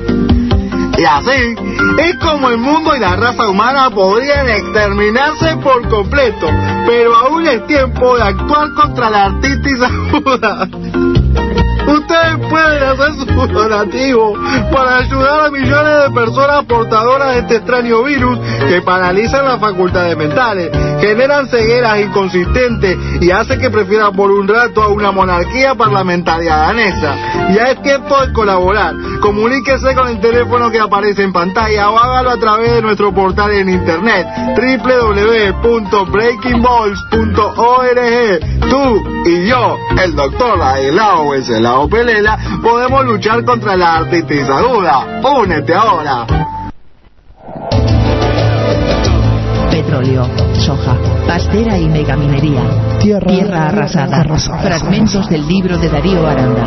Y así es como el mundo y la raza humana podrían exterminarse por completo, pero aún es tiempo de actuar contra la artritis aguda. Ustedes pueden hacer su donativo para ayudar a millones de personas portadoras de este extraño virus que paralizan las facultades mentales, generan cegueras inconsistentes y hace que prefieran por un rato a una monarquía parlamentaria danesa. Ya es tiempo de colaborar. Comuníquese con el teléfono que aparece en pantalla o hágalo a través de nuestro portal en internet doble u doble u doble u punto breaking balls punto org. Tú y yo, el doctor Ladislao Wenceslao Pelela, podemos luchar contra la artritis aguda. Únete ahora. Petróleo, soja, pastera y megaminería. Tierra, Tierra arrasada. arrasada. Fragmentos arrasada. Del libro de Darío Aranda.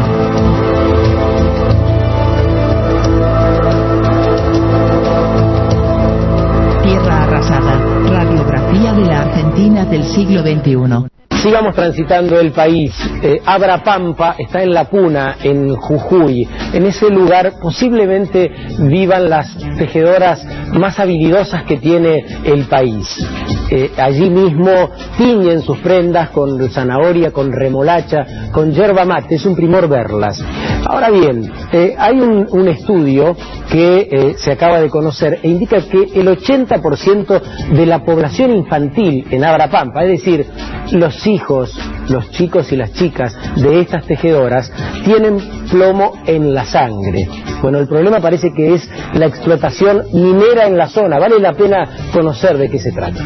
Tierra arrasada. Radiografía de la Argentina del siglo veintiuno. Sigamos transitando el país. Eh, Abra Pampa está en La Puna, en Jujuy. En ese lugar posiblemente vivan las tejedoras más habilidosas que tiene el país. Eh, allí mismo tiñen sus prendas con zanahoria, con remolacha, con yerba mate. Es un primor verlas. Ahora bien, eh, hay un, un estudio que eh, se acaba de conocer e indica que el ochenta por ciento de la población infantil en Abra Pampa, es decir, los hijos, los chicos y las chicas de estas tejedoras, tienen plomo en la sangre. Bueno, el problema parece que es la explotación minera en la zona. Vale la pena conocer de qué se trata.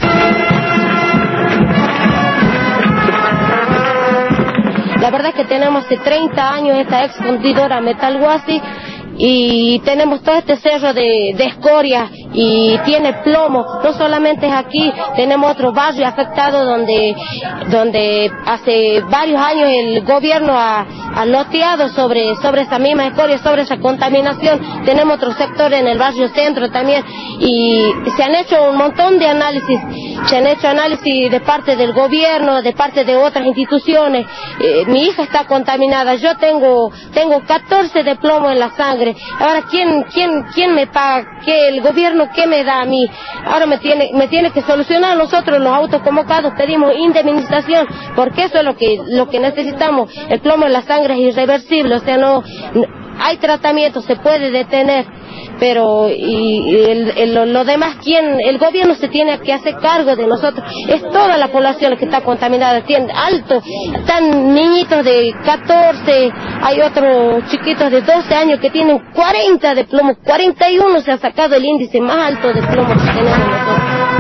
La verdad es que tenemos hace treinta años esta ex fundidora Metal Huasi y tenemos todo este cerro de, de escoria y tiene plomo. No solamente es aquí, tenemos otro barrio afectado donde donde hace varios años el gobierno ha, ha loteado sobre sobre esa misma escoria, sobre esa contaminación. Tenemos otro sector en el barrio centro también y se han hecho un montón de análisis, se han hecho análisis de parte del gobierno, de parte de otras instituciones. Eh, mi hija está contaminada, yo tengo tengo catorce de plomo en la sangre. Ahora, ¿quién quién quién me paga? ¿Qué el gobierno qué me da a mí? Ahora me tiene me tiene que solucionar. Nosotros los autoconvocados pedimos indemnización porque eso es lo que lo que necesitamos. El plomo en la sangre es irreversible, o sea, no, no hay tratamiento, se puede detener, pero y, y el, el, lo demás, ¿quién? El gobierno se tiene que hacer cargo de nosotros. Es toda la población que está contaminada, tiene alto, están niñitos de catorce, hay otros chiquitos de doce años que tienen cuarenta de plomo, cuarenta y uno se ha sacado el índice más alto de plomo que tenemos nosotros.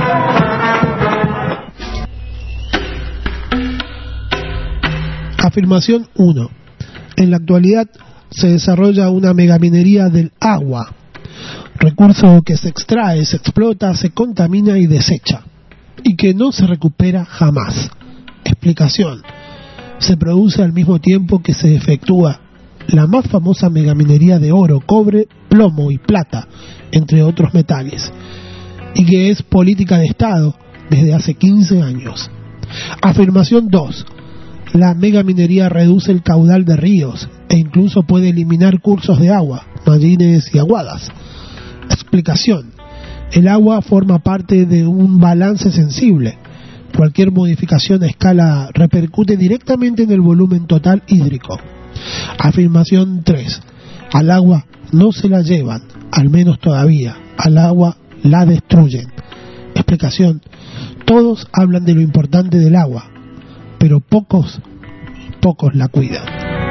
Afirmación uno. En la actualidad se desarrolla una megaminería del agua, recurso que se extrae, se explota, se contamina y desecha, y que no se recupera jamás. Explicación. Se produce al mismo tiempo que se efectúa la más famosa megaminería de oro, cobre, plomo y plata, entre otros metales, y que es política de Estado desde hace quince años. Afirmación dos. La megaminería reduce el caudal de ríos e incluso puede eliminar cursos de agua, mallines y aguadas. Explicación. El agua forma parte de un balance sensible. Cualquier modificación a escala repercute directamente en el volumen total hídrico. Afirmación tres. Al agua no se la llevan, al menos todavía. Al agua la destruyen. Explicación. Todos hablan de lo importante del agua, pero pocos, pocos la cuidan.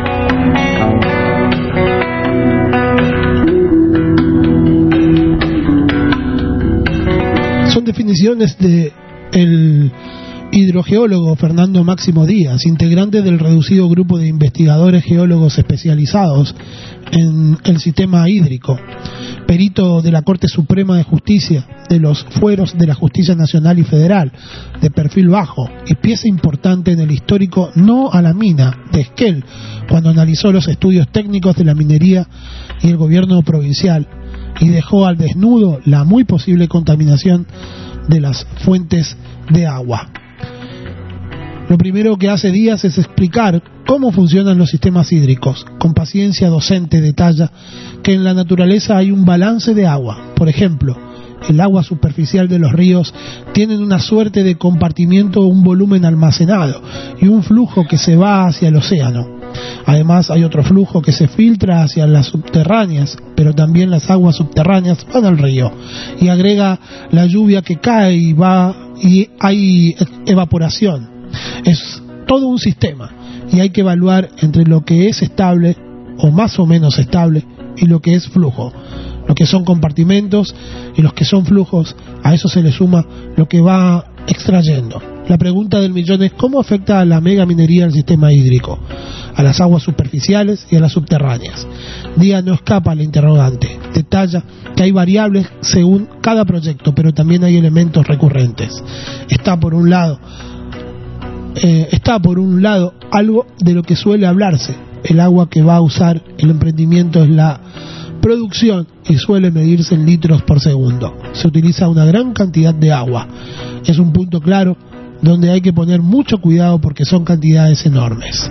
Son definiciones de el hidrogeólogo Fernando Máximo Díaz, integrante del reducido grupo de investigadores geólogos especializados en el sistema hídrico, perito de la Corte Suprema de Justicia, de los fueros de la Justicia Nacional y Federal, de perfil bajo y pieza importante en el histórico No a la Mina de Esquel, cuando analizó los estudios técnicos de la minería y el gobierno provincial y dejó al desnudo la muy posible contaminación de las fuentes de agua. Lo primero que hace Díaz es explicar cómo funcionan los sistemas hídricos. Con paciencia docente detalla que en la naturaleza hay un balance de agua. Por ejemplo, el agua superficial de los ríos tienen una suerte de compartimiento, un volumen almacenado y un flujo que se va hacia el océano. Además hay otro flujo que se filtra hacia las subterráneas, pero también las aguas subterráneas van al río y agrega la lluvia que cae y va y hay evaporación. Es todo un sistema y hay que evaluar entre lo que es estable o más o menos estable y lo que es flujo. Lo que son compartimentos y los que son flujos, a eso se le suma lo que va extrayendo. La pregunta del millón es: ¿cómo afecta a la megaminería al sistema hídrico, a las aguas superficiales y a las subterráneas? Díaz no escapa al interrogante. Detalla que hay variables según cada proyecto, pero también hay elementos recurrentes. Está por un lado eh, está por un lado algo de lo que suele hablarse: el agua que va a usar el emprendimiento es la producción y suele medirse en litros por segundo. Se utiliza una gran cantidad de agua. Es un punto claro donde hay que poner mucho cuidado porque son cantidades enormes.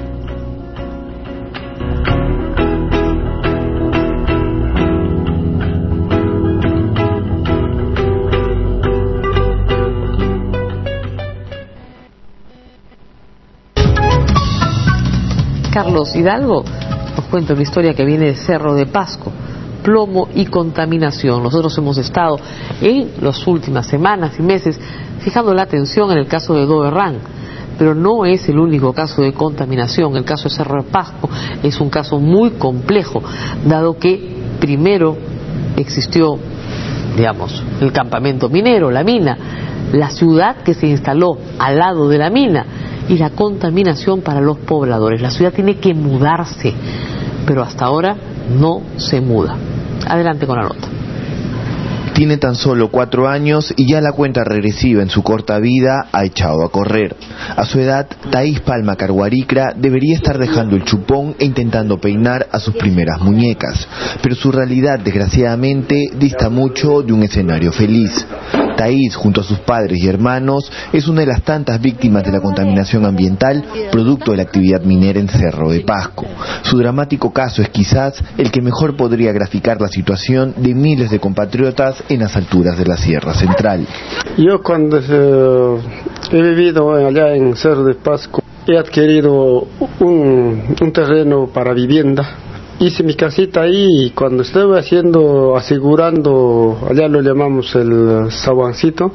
Carlos Hidalgo nos cuenta una historia que viene de Cerro de Pasco: plomo y contaminación. Nosotros hemos estado en las últimas semanas y meses fijando la atención en el caso de Doberrán, pero no es el único caso de contaminación. El caso de Cerro de Pasco es un caso muy complejo, dado que primero existió, digamos, el campamento minero, la mina, la ciudad que se instaló al lado de la mina y la contaminación para los pobladores. La ciudad tiene que mudarse, pero hasta ahora no se muda. Adelante con la nota. Tiene tan solo cuatro años y ya la cuenta regresiva en su corta vida ha echado a correr. A su edad, Thaís Palma Carguaricra debería estar dejando el chupón e intentando peinar a sus primeras muñecas, pero su realidad, desgraciadamente, dista mucho de un escenario feliz. Thaís, junto a sus padres y hermanos, es una de las tantas víctimas de la contaminación ambiental producto de la actividad minera en Cerro de Pasco. Su dramático caso es quizás el que mejor podría graficar la situación de miles de compatriotas en las alturas de la Sierra Central. Yo cuando eh, he vivido allá en Cerro de Pasco, he adquirido un, un terreno para vivienda. Hice mi casita ahí y cuando estaba haciendo, asegurando, allá lo llamamos el zaguancito,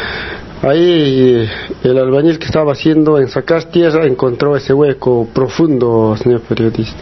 ahí el albañil que estaba haciendo en sacar tierra encontró ese hueco profundo, señor periodista.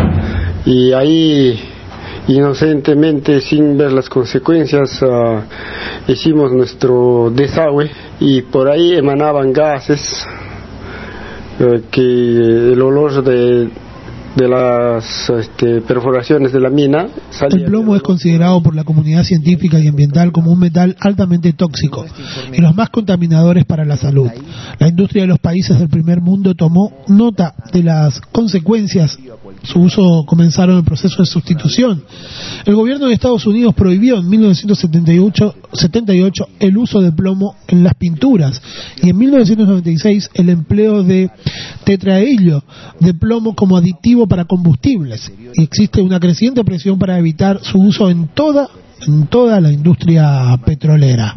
Y ahí, inocentemente, sin ver las consecuencias, uh, hicimos nuestro desagüe y por ahí emanaban gases uh, que el olor de de las este, perforaciones de la mina. El plomo es considerado por la comunidad científica y ambiental como un metal altamente tóxico y los más contaminadores para la salud. La industria de los países del primer mundo tomó nota de las consecuencias. Su uso comenzaron el proceso de sustitución. El gobierno de Estados Unidos prohibió en mil novecientos setenta y ocho el uso de plomo en las pinturas y en mil novecientos noventa y seis el empleo de tetrahelio de plomo como aditivo para combustibles, y existe una creciente presión para evitar su uso en toda en toda la industria petrolera.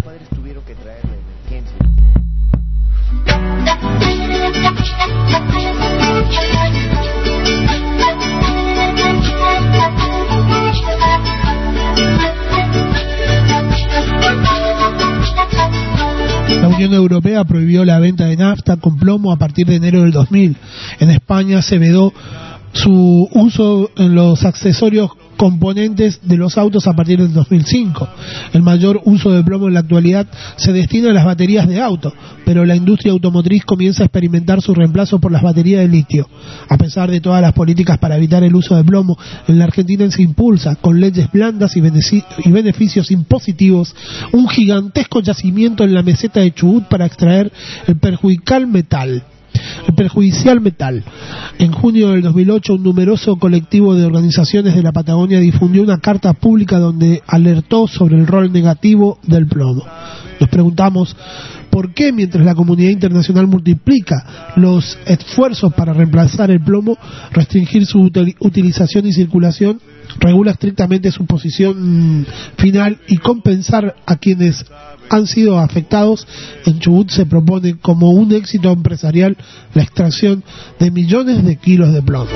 La Unión Europea prohibió la venta de nafta con plomo a partir de enero del dos mil. En España se vedó su uso en los accesorios componentes de los autos a partir del dos mil cinco. El mayor uso de plomo en la actualidad se destina a las baterías de auto, pero la industria automotriz comienza a experimentar su reemplazo por las baterías de litio. A pesar de todas las políticas para evitar el uso de plomo, en la Argentina se impulsa, con leyes blandas y beneficios impositivos, un gigantesco yacimiento en la meseta de Chubut para extraer el perjudicial metal. El perjudicial metal. En junio del dos mil ocho, un numeroso colectivo de organizaciones de la Patagonia difundió una carta pública donde alertó sobre el rol negativo del plomo. Nos preguntamos por qué, mientras la comunidad internacional multiplica los esfuerzos para reemplazar el plomo, restringir su util- utilización y circulación, regula estrictamente su posición final y compensar a quienes han sido afectados. En Chubut se propone como un éxito empresarial la extracción de millones de kilos de plomo.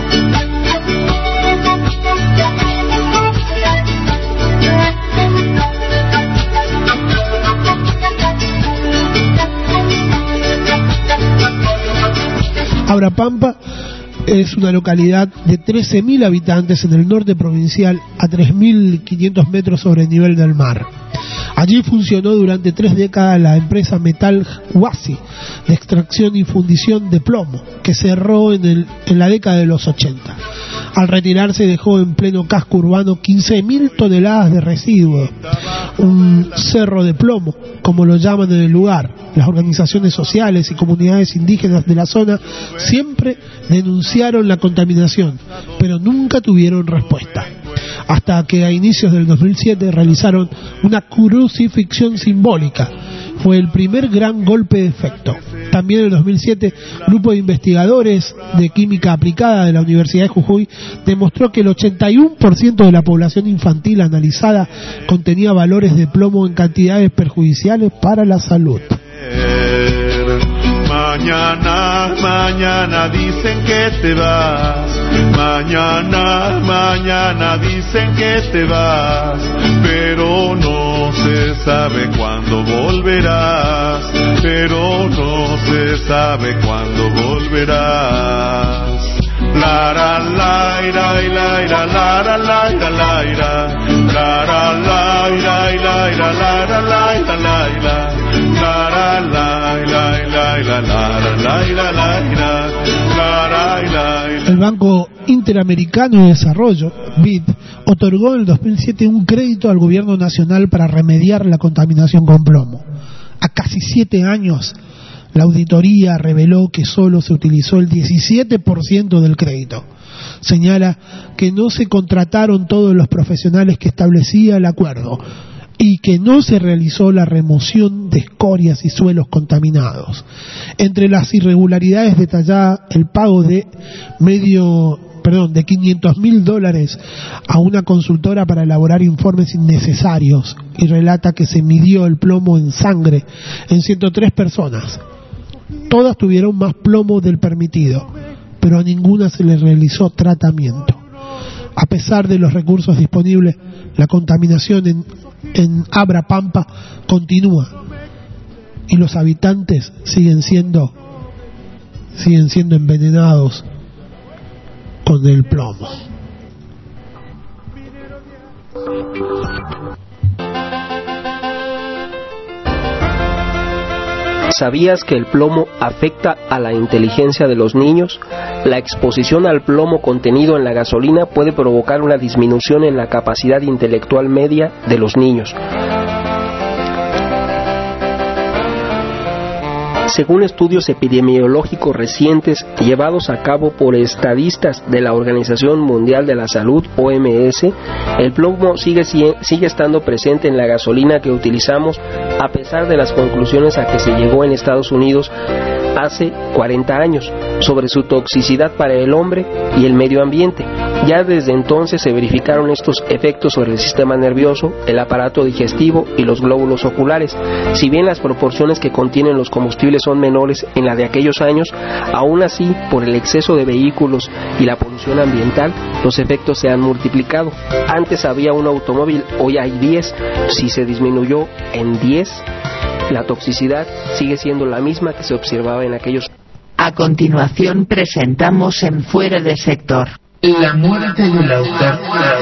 Abrapampa es una localidad de trece mil habitantes en el norte provincial, a tres mil quinientos metros sobre el nivel del mar. Allí funcionó durante tres décadas la empresa Metal Huasi, de extracción y fundición de plomo, que cerró en, el, en la década de los ochenta. Al retirarse dejó en pleno casco urbano quince mil toneladas de residuos, un cerro de plomo, como lo llaman en el lugar. Las organizaciones sociales y comunidades indígenas de la zona siempre denunciaron la contaminación, pero nunca tuvieron respuesta. Hasta que a inicios del dos mil siete realizaron una crucifixión simbólica. Fue el primer gran golpe de efecto. También en el dos mil siete, un grupo de investigadores de química aplicada de la Universidad de Jujuy demostró que el ochenta y uno por ciento de la población infantil analizada contenía valores de plomo en cantidades perjudiciales para la salud. Mañana, mañana dicen que te vas, Mañana, mañana dicen que te vas, pero no se sabe cuándo volverás, pero no se sabe cuándo volverás. La la la ira ira ira la la la ira la ira la la la ira ira ira la la la ira la ira la la la ira ira ira la la la ira la ira la la ira. El Banco Interamericano de Desarrollo, B I D, otorgó en el dos mil siete un crédito al gobierno nacional para remediar la contaminación con plomo. A casi siete años, la auditoría reveló que solo se utilizó el diecisiete por ciento del crédito. Señala que no se contrataron todos los profesionales que establecía el acuerdo y que no se realizó la remoción de escorias y suelos contaminados. Entre las irregularidades detallada el pago de medio perdón, de quinientos mil dólares a una consultora para elaborar informes innecesarios, y relata que se midió el plomo en sangre en ciento tres personas. Todas tuvieron más plomo del permitido, pero a ninguna se le realizó tratamiento. A pesar de los recursos disponibles, la contaminación en, en Abra Pampa continúa y los habitantes siguen siendo siguen siendo envenenados con el plomo. ¿Sabías que el plomo afecta a la inteligencia de los niños? La exposición al plomo contenido en la gasolina puede provocar una disminución en la capacidad intelectual media de los niños. Según estudios epidemiológicos recientes llevados a cabo por estadistas de la Organización Mundial de la Salud, O M S, el plomo sigue, sigue estando presente en la gasolina que utilizamos, a pesar de las conclusiones a que se llegó en Estados Unidos hace cuarenta años sobre su toxicidad para el hombre y el medio ambiente. Ya desde entonces se verificaron estos efectos sobre el sistema nervioso, el aparato digestivo y los glóbulos oculares. Si bien las proporciones que contienen los combustibles son menores en la de aquellos años, aún así, por el exceso de vehículos y la polución ambiental, los efectos se han multiplicado. Antes había un automóvil, hoy hay diez. Si se disminuyó en diez, la toxicidad sigue siendo la misma que se observaba en aquellos. A continuación presentamos en Fuera de Sector. La muerte del autor.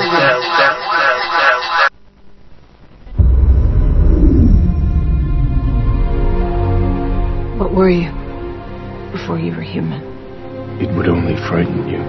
What were you before you were human? It would only frighten you.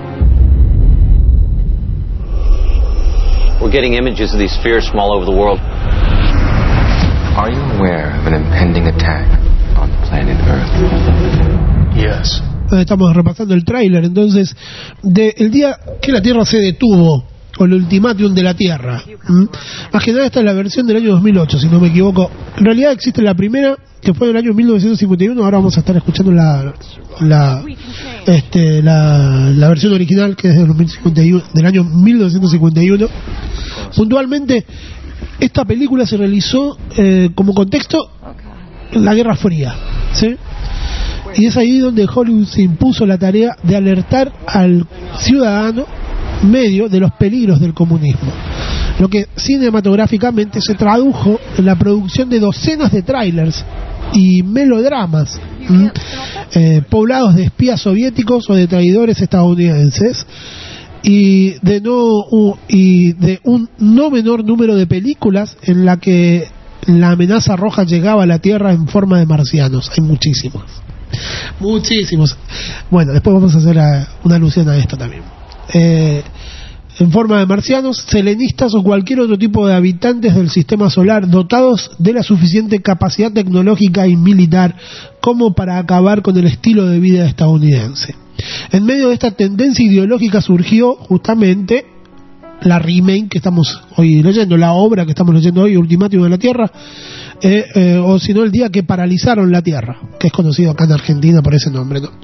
We're getting images of these spheres from all over the world. Are you aware of an impending attack on planet Earth? Yes. Estamos repasando el tráiler entonces del día que la Tierra se detuvo, o el ultimátum de la Tierra. ¿Mm? Más que nada esta es la versión del año dos mil ocho, si no me equivoco. En realidad existe la primera, que fue del año mil novecientos cincuenta y uno. Ahora vamos a estar escuchando la la este la, la versión original, que es del, dos mil cincuenta y uno, del año mil novecientos cincuenta y uno. Puntualmente, esta película se realizó eh, como contexto en la Guerra Fría, ¿sí? Y es ahí donde Hollywood se impuso la tarea de alertar al ciudadano medio de los peligros del comunismo, lo que cinematográficamente se tradujo en la producción de docenas de trailers y melodramas ¿m? Eh, poblados de espías soviéticos o de traidores estadounidenses, y de no uh, y de un no menor número de películas en la que la amenaza roja llegaba a la Tierra en forma de marcianos. Hay muchísimos. Muchísimos. Bueno, después vamos a hacer a, una alusión a esto también. Eh, en forma de marcianos, selenistas o cualquier otro tipo de habitantes del sistema solar dotados de la suficiente capacidad tecnológica y militar como para acabar con el estilo de vida estadounidense. En medio de esta tendencia ideológica surgió justamente la remake que estamos hoy leyendo, la obra que estamos leyendo hoy, Ultimátum de la Tierra, eh, eh, o si no, El día que paralizaron la Tierra, que es conocido acá en Argentina por ese nombre, ¿no?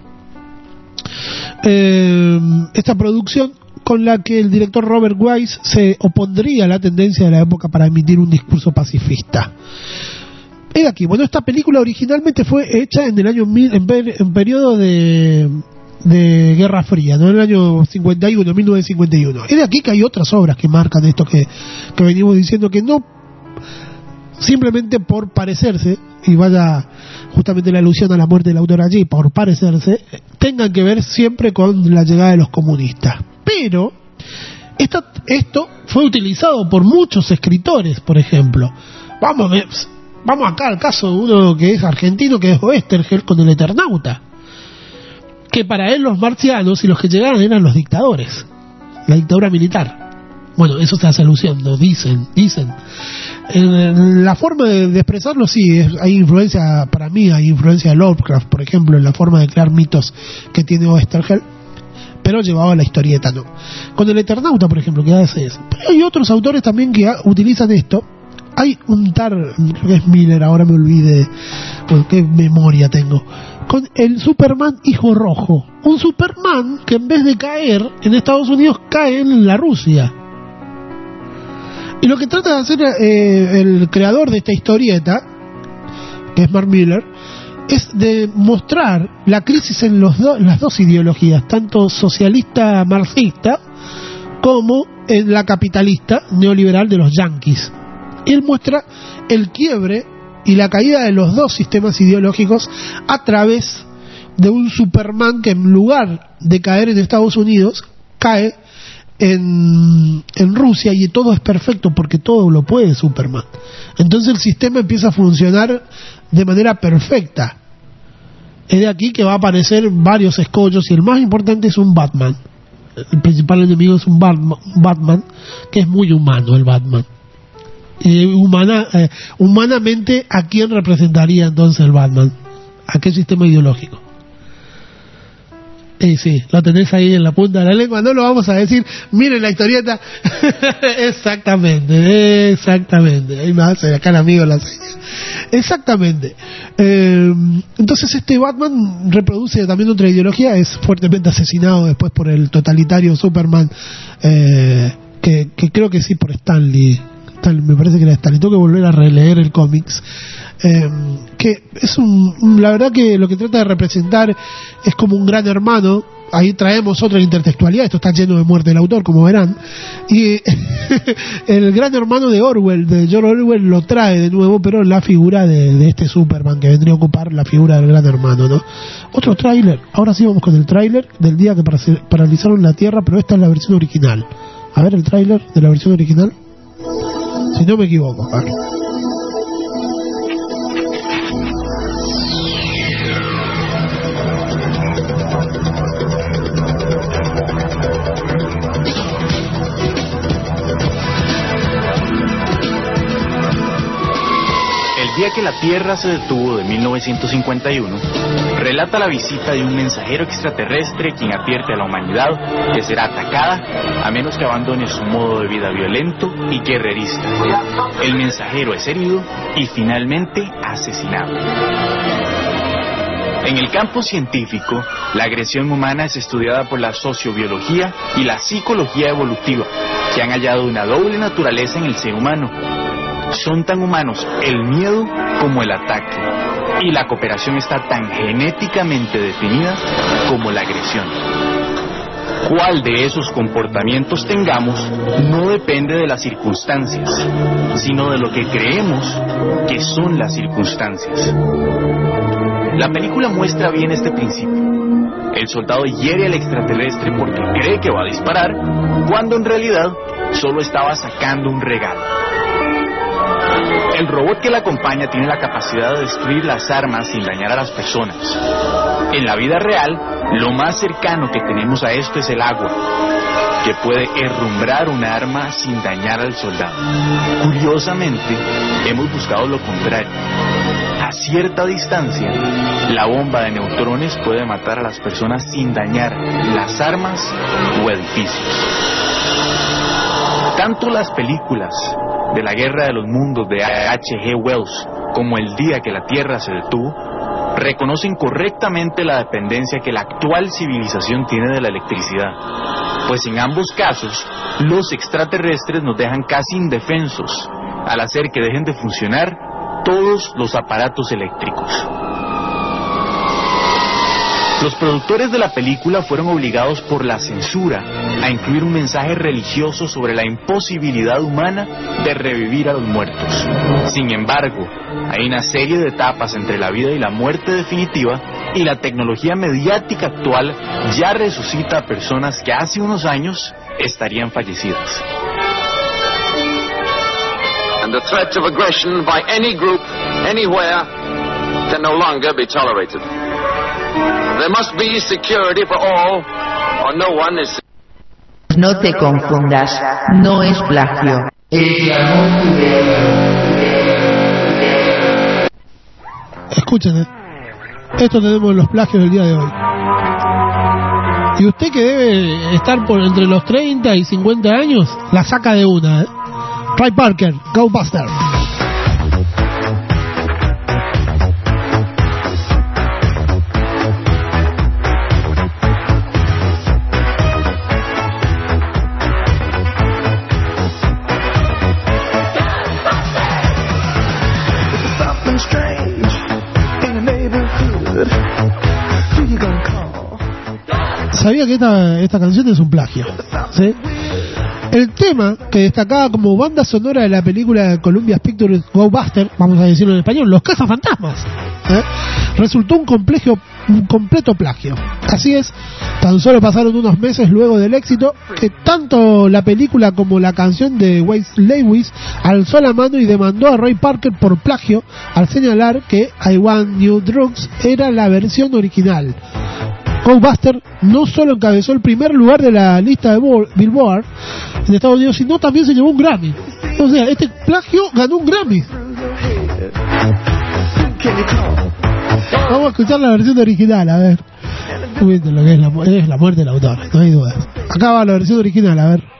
Eh, esta producción, con la que el director Robert Wise se opondría a la tendencia de la época para emitir un discurso pacifista. Es aquí, bueno, esta película originalmente fue hecha en el año mil, en, per, en periodo de de Guerra Fría, ¿no? En el año cincuenta y uno, mil novecientos cincuenta y uno. Es de aquí que hay otras obras que marcan esto que, que venimos diciendo, que no simplemente por parecerse, y vaya justamente la alusión a la muerte del autor allí, por parecerse, tengan que ver siempre con la llegada de los comunistas. Pero esto, esto fue utilizado por muchos escritores, por ejemplo. Vamos, vamos acá al caso de uno que es argentino, que es Oesterheld con El Eternauta, que para él los marcianos y los que llegaron eran los dictadores, la dictadura militar. Bueno, eso se hace alusión, ¿no? Dicen, dicen. En la forma de, de expresarlo, sí, es, hay influencia, para mí hay influencia de Lovecraft, por ejemplo, en la forma de crear mitos que tiene Oesterheld, pero llevado a la historieta, ¿no? Con El Eternauta, por ejemplo, que hace eso. Pero hay otros autores también que a, utilizan esto. Hay un tal, creo que es Miller, ahora me olvidé, pues qué memoria tengo, con el Superman Hijo Rojo. Un Superman que en vez de caer en Estados Unidos, cae en la Rusia. Y lo que trata de hacer eh, el creador de esta historieta, que es Mark Miller, es de mostrar la crisis en los do, las dos ideologías, tanto socialista marxista como en la capitalista neoliberal de los yanquis. Él muestra el quiebre y la caída de los dos sistemas ideológicos a través de un Superman que, en lugar de caer en Estados Unidos, cae en, en Rusia, y todo es perfecto porque todo lo puede Superman. Entonces el sistema empieza a funcionar de manera perfecta. Es de aquí que va a aparecer varios escollos, y el más importante es un Batman. El principal enemigo es un Batman, un Batman que es muy humano, el Batman. Eh, humana, eh, humanamente, ¿a quién representaría entonces el Batman? ¿A qué sistema ideológico? Eh, sí, lo tenés ahí en la punta de la lengua, no lo vamos a decir. Miren la historieta. Exactamente, exactamente. Ahí me hace acá el amigo la seña. Exactamente. Eh, entonces este Batman reproduce también otra ideología, es fuertemente asesinado después por el totalitario Superman, eh, que, que creo que sí por Stanley. Me parece que era Stanley, tengo que volver a releer el cómics, eh, que es un, un, la verdad que lo que trata de representar es como un gran hermano. Ahí traemos otra intertextualidad, esto está lleno de muerte del autor, como verán, y el gran hermano de Orwell, de George Orwell, lo trae de nuevo, pero la figura de, de este Superman, que vendría a ocupar la figura del gran hermano, ¿no? Otro tráiler, ahora sí vamos con el tráiler del día que paralizaron la Tierra, pero esta es la versión original. A ver el tráiler de la versión original, si no me equivoco. A ver. El día que la Tierra se detuvo, de mil novecientos cincuenta y uno, relata la visita de un mensajero extraterrestre quien advierte a la humanidad que será atacada a menos que abandone su modo de vida violento y guerrerista. El mensajero es herido y finalmente asesinado. En el campo científico, la agresión humana es estudiada por la sociobiología y la psicología evolutiva, que han hallado una doble naturaleza en el ser humano. Son tan humanos el miedo como el ataque, y la cooperación está tan genéticamente definida como la agresión. Cuál de esos comportamientos tengamos no depende de las circunstancias, sino de lo que creemos que son las circunstancias. La película muestra bien este principio. El soldado hiere al extraterrestre porque cree que va a disparar, cuando en realidad solo estaba sacando un regalo. El robot que la acompaña tiene la capacidad de destruir las armas sin dañar a las personas. En la vida real, lo más cercano que tenemos a esto es el agua, que puede herrumbrar una arma sin dañar al soldado. Curiosamente, hemos buscado lo contrario. A cierta distancia, la bomba de neutrones puede matar a las personas sin dañar las armas o edificios. Tanto las películas de la Guerra de los Mundos de H G Wells como El día que la Tierra se detuvo reconocen correctamente la dependencia que la actual civilización tiene de la electricidad, pues en ambos casos los extraterrestres nos dejan casi indefensos al hacer que dejen de funcionar todos los aparatos eléctricos. Los productores de la película fueron obligados por la censura a incluir un mensaje religioso sobre la imposibilidad humana de revivir a los muertos. Sin embargo, hay una serie de etapas entre la vida y la muerte definitiva, y la tecnología mediática actual ya resucita a personas que hace unos años estarían fallecidas. And the threat of aggression by any group, anywhere, can no longer be tolerated. There must be security for all, or no one is... No te confundas, no es plagio. Es la Escuchen, ¿eh? Esto tenemos los plagios del día de hoy. Y usted que debe estar por entre los treinta y cincuenta años, la saca de una, ¿eh? Ray Parker, Go Buster. Sabía que esta, esta canción es un plagio, ¿sí? El tema que destacaba como banda sonora de la película Columbia Pictures Go Buster, vamos a decirlo en español, Los Cazafantasmas, ¿eh? resultó un complejo, un completo plagio. Así es, tan solo pasaron unos meses luego del éxito que tanto la película como la canción de Wes Lewis alzó la mano y demandó a Ray Parker por plagio al señalar que I Want New Drugs era la versión original. Go Buster no solo encabezó el primer lugar de la lista de Billboard en Estados Unidos, sino también se llevó un Grammy. O sea, este plagio ganó un Grammy. Vamos a escuchar la versión original, a ver. Lo que es la, es la muerte del autor, no hay dudas. Acá va la versión original, a ver.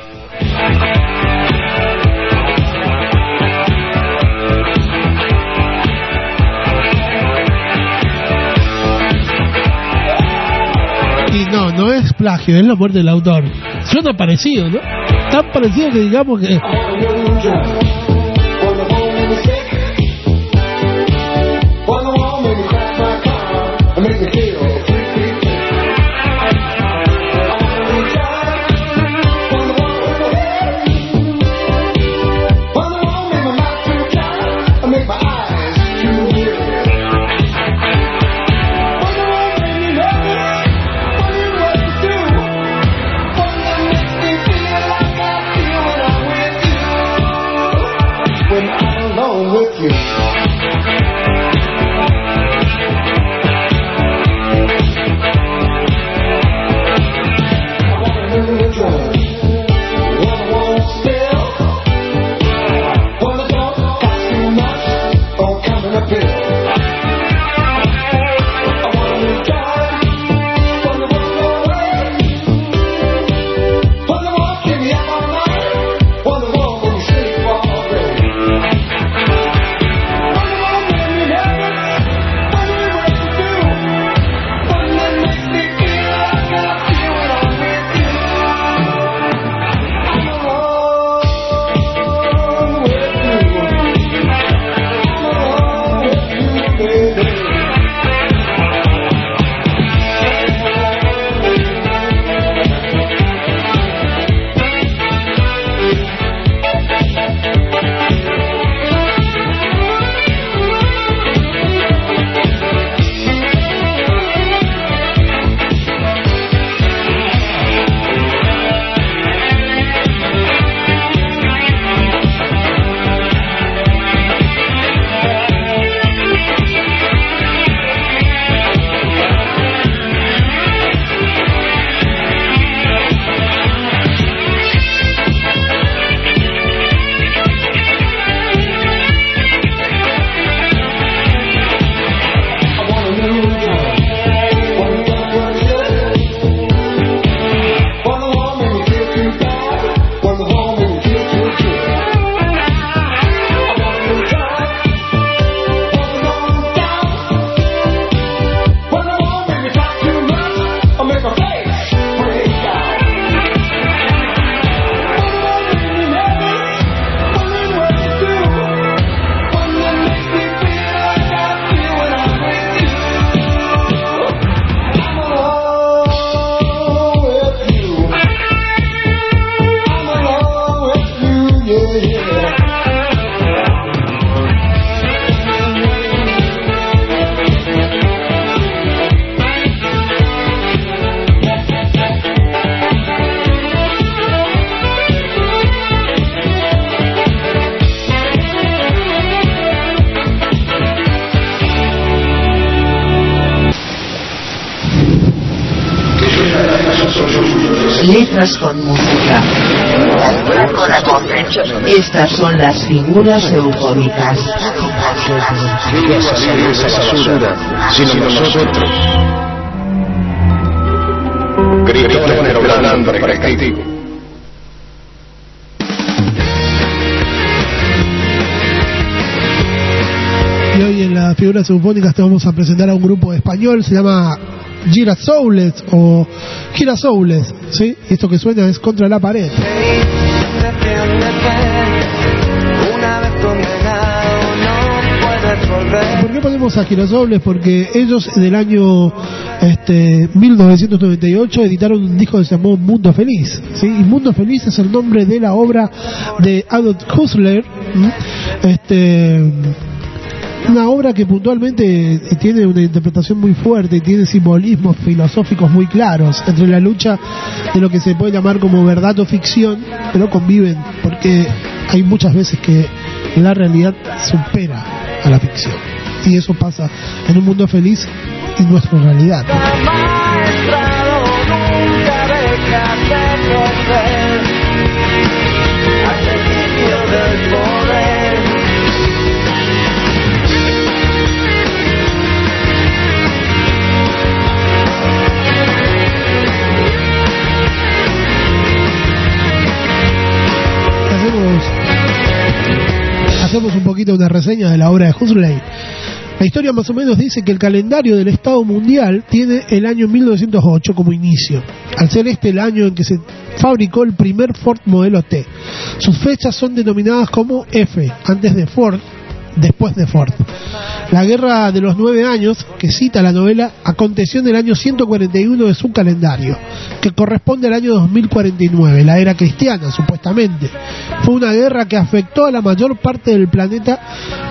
Y no, no es plagio, es la muerte del autor. Suena parecido, ¿no? Tan parecido que digamos que... Letras con música. Estas son las figuras eufóricas. Sino nosotros. Gritones ordenando para el castigo. Y hoy en las figuras eufóricas te vamos a presentar a un grupo español, se llama Girasoules o Girasoules, ¿sí? Esto que suena es Contra la pared. ¿Por qué ponemos a Girasoules? Porque ellos en el año este, mil novecientos noventa y ocho editaron un disco que se llamó Mundo Feliz, ¿sí? Y Mundo Feliz es el nombre de la obra de Adolf Huxley, este, una obra que puntualmente tiene una interpretación muy fuerte y tiene simbolismos filosóficos muy claros entre la lucha de lo que se puede llamar como verdad o ficción, pero conviven, porque hay muchas veces que la realidad supera a la ficción, y eso pasa en Un Mundo Feliz y nuestra realidad. Hacemos Hacemos un poquito una reseña de la obra de Huxley. La historia más o menos dice que el calendario del Estado mundial tiene el año mil novecientos ocho como inicio, al ser este el año en que se fabricó el primer Ford modelo T. Sus fechas son denominadas como F, antes de Ford, después de Ford. La guerra de los nueve años, que cita la novela, aconteció en el año ciento cuarenta y uno de su calendario, que corresponde al año dos mil cuarenta y nueve, la era cristiana, supuestamente. Fue una guerra que afectó a la mayor parte del planeta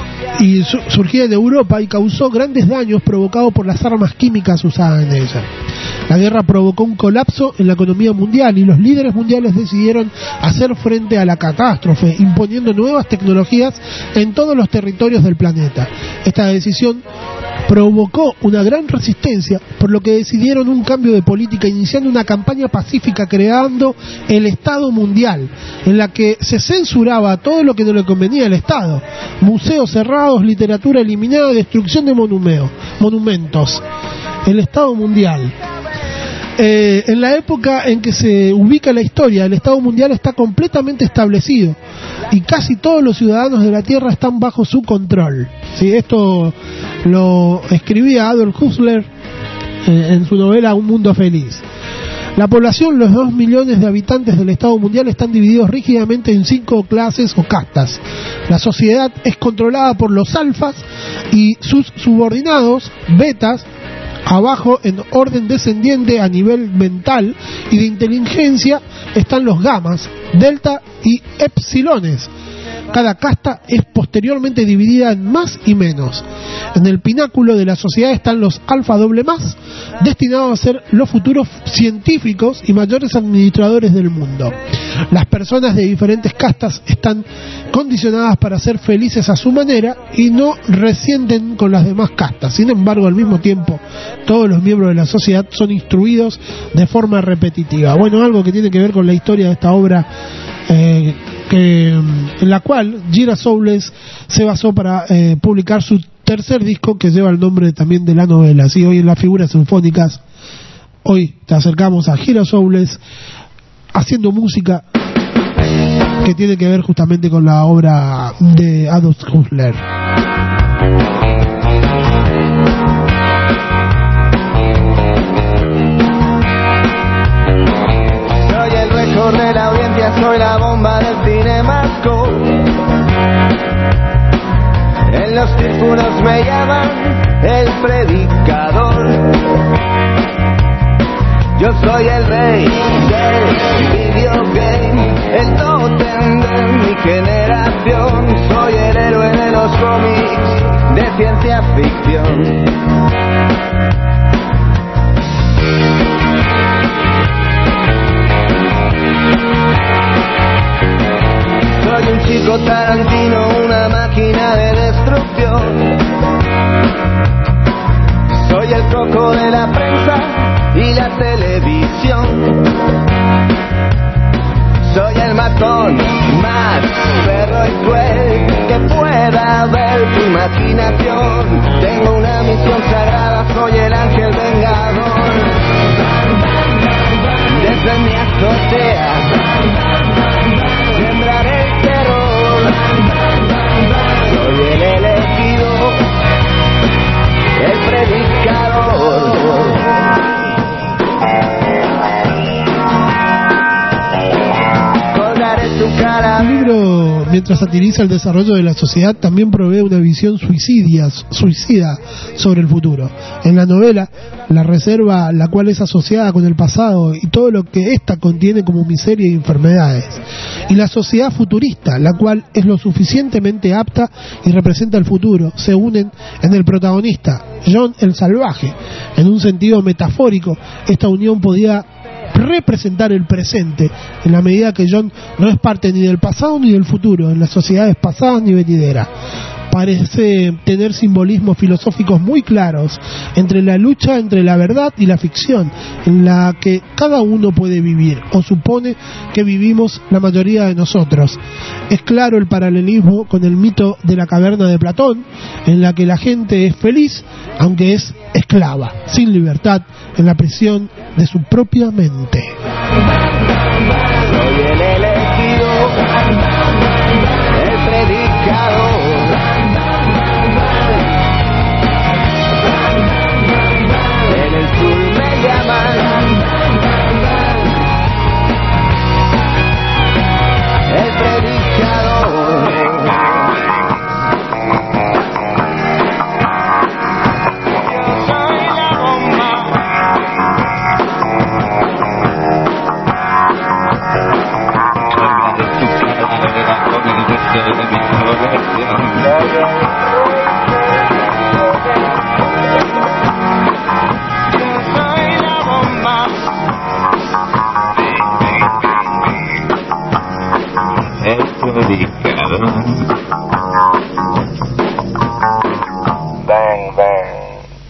y su surgida en Europa y causó grandes daños provocados por las armas químicas usadas en ella. La guerra provocó un colapso en la economía mundial y los líderes mundiales decidieron hacer frente a la catástrofe, imponiendo nuevas tecnologías en todos los territorios del planeta. Esta decisión provocó una gran resistencia, por lo que decidieron un cambio de política, iniciando una campaña pacífica creando el Estado Mundial, en la que se censuraba todo lo que no le convenía al Estado: museos cerrados, literatura eliminada, destrucción de monumeo, monumentos. El Estado Mundial. Eh, en la época en que se ubica la historia, el Estado Mundial está completamente establecido y casi todos los ciudadanos de la Tierra están bajo su control. ¿Sí? Esto lo escribía Adolf Huxley eh, en su novela Un Mundo Feliz. La población, los dos millones de habitantes del Estado Mundial, están divididos rígidamente en cinco clases o castas. La sociedad es controlada por los alfas y sus subordinados, betas. Abajo, en orden descendiente a nivel mental y de inteligencia, están los gamas, delta y epsilones. Cada casta es posteriormente dividida en más y menos. En el pináculo de la sociedad están los alfa doble más, destinados a ser los futuros científicos y mayores administradores del mundo. Las personas de diferentes castas están condicionadas para ser felices a su manera y no resienten con las demás castas. Sin embargo, al mismo tiempo, todos los miembros de la sociedad son instruidos de forma repetitiva. Bueno, algo que tiene que ver con la historia de esta obra, eh, que, en la cual Girasoules se basó para eh, publicar su tercer disco, que lleva el nombre también de la novela. Así, hoy en las figuras sinfónicas, hoy te acercamos a Girasoules haciendo música que tiene que ver justamente con la obra de Adolf Huxley. Soy el récord de la audiencia, soy la bomba del Cinemascope. En los círculos me llaman el predicador. Yo soy el rey del videogame, el tótem de mi generación. Soy el héroe de los cómics de ciencia ficción. Soy un chico Tarantino, una máquina de destrucción. Soy el coco de la prensa, y la televisión. Soy el matón más perro y cruel que pueda ver tu imaginación. Tengo una misión sagrada, soy el ángel vengador. Desde mi azotea sembraré el terror. Soy el elegido, el predicador. El libro, mientras satiriza el desarrollo de la sociedad, también provee una visión suicidia, suicida sobre el futuro. En la novela, la reserva, la cual es asociada con el pasado y todo lo que ésta contiene como miseria y enfermedades. Y la sociedad futurista, la cual es lo suficientemente apta y representa el futuro, se unen en el protagonista, John el Salvaje. En un sentido metafórico, esta unión podía representar el presente, en la medida que John no es parte ni del pasado ni del futuro, en las sociedades pasadas ni venideras. Parece tener simbolismos filosóficos muy claros entre la lucha entre la verdad y la ficción, en la que cada uno puede vivir, o supone que vivimos la mayoría de nosotros. Es claro el paralelismo con el mito de la caverna de Platón, en la que la gente es feliz, aunque es esclava, sin libertad, en la prisión de su propia mente. Soy el elegido, el predicador. En el sur me llaman el predicador. Soy la bomba. Bang, bang.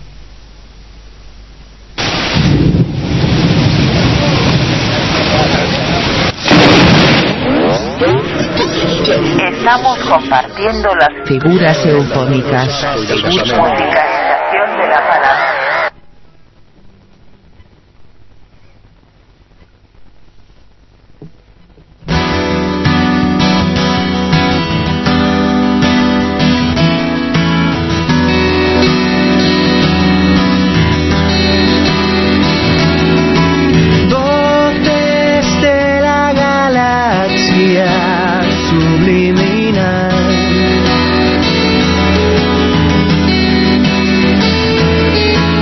Estamos compartiendo las figuras eufónicas. Musicalización de la palabra. Subliminal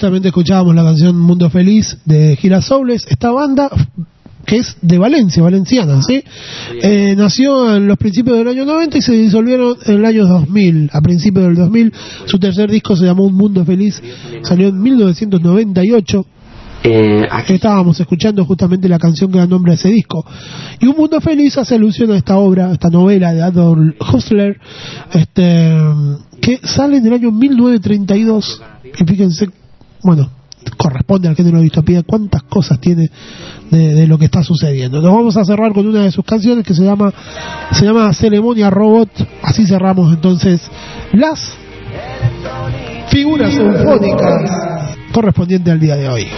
justamente escuchábamos la canción Mundo Feliz de Girasoles. Esta banda, que es de Valencia, valenciana, ¿sí? Eh, nació en los principios del año noventa y se disolvieron en el año dos mil. A principios del dos mil, su tercer disco se llamó Un Mundo Feliz, salió en mil novecientos noventa y ocho. Eh, aquí estábamos escuchando justamente la canción que da nombre a ese disco. Y Un Mundo Feliz hace alusión a esta obra, a esta novela de Adolf Huxley, este, que sale en el año mil novecientos treinta y dos. Y fíjense, bueno, corresponde al género de distopía, cuántas cosas tiene de, de lo que está sucediendo. Nos vamos a cerrar con una de sus canciones que se llama se llama Ceremonia Robot. Así cerramos entonces las figuras eufónicas correspondientes al día de hoy.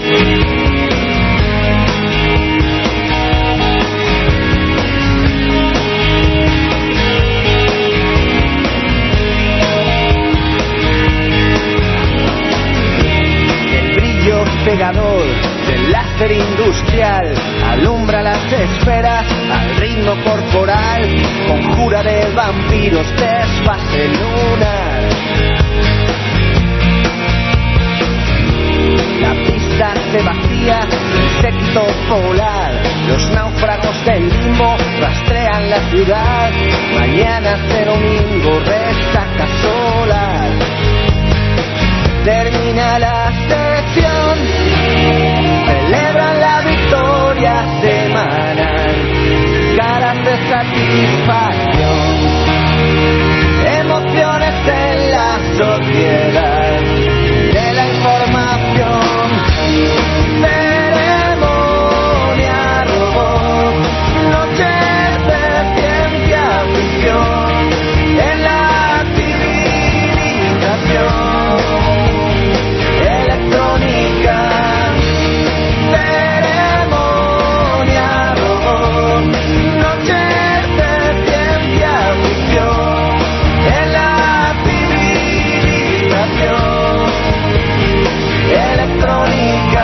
Pegador del láser industrial alumbra las esferas al ritmo corporal, conjura de vampiros desfase lunar. La pista se vacía del séquito polar, los náufragos del limbo rastrean la ciudad. Mañana de domingo resaca solar. Termina la sesión, celebran la victoria semanal, caras de satisfacción, emociones en la sociedad de la información. Ceremonia robot, noches de ciencia ficción, en la civilización electrónica. Ceremonia robot, noches de ciencia ficción, en la civilización electrónica.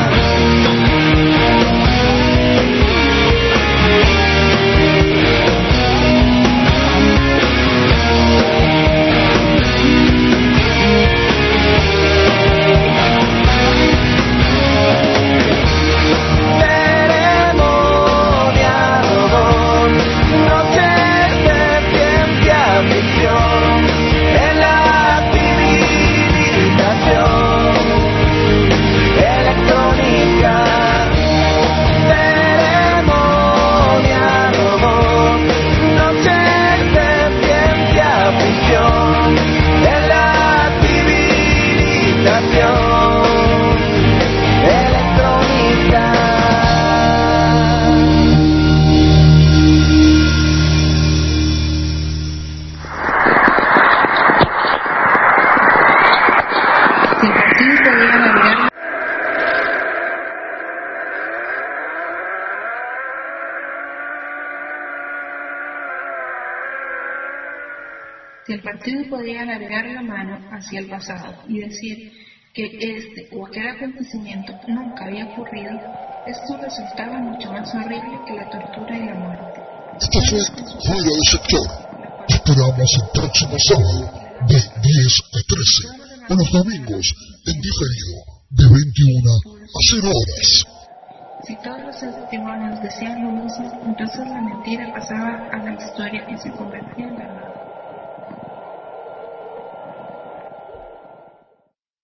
Si el partido podía alargar la mano hacia el pasado y decir que este o aquel acontecimiento nunca había ocurrido, esto resultaba mucho más horrible que la tortura y la muerte. Esto fue Fuera del Sector. Esperamos el próximo sábado de diez a trece, o los domingos en diferido de veintiuna a cero horas. Si todos los testimonios decían lo mismo, entonces la mentira pasaba a la historia y se convertía en verdad.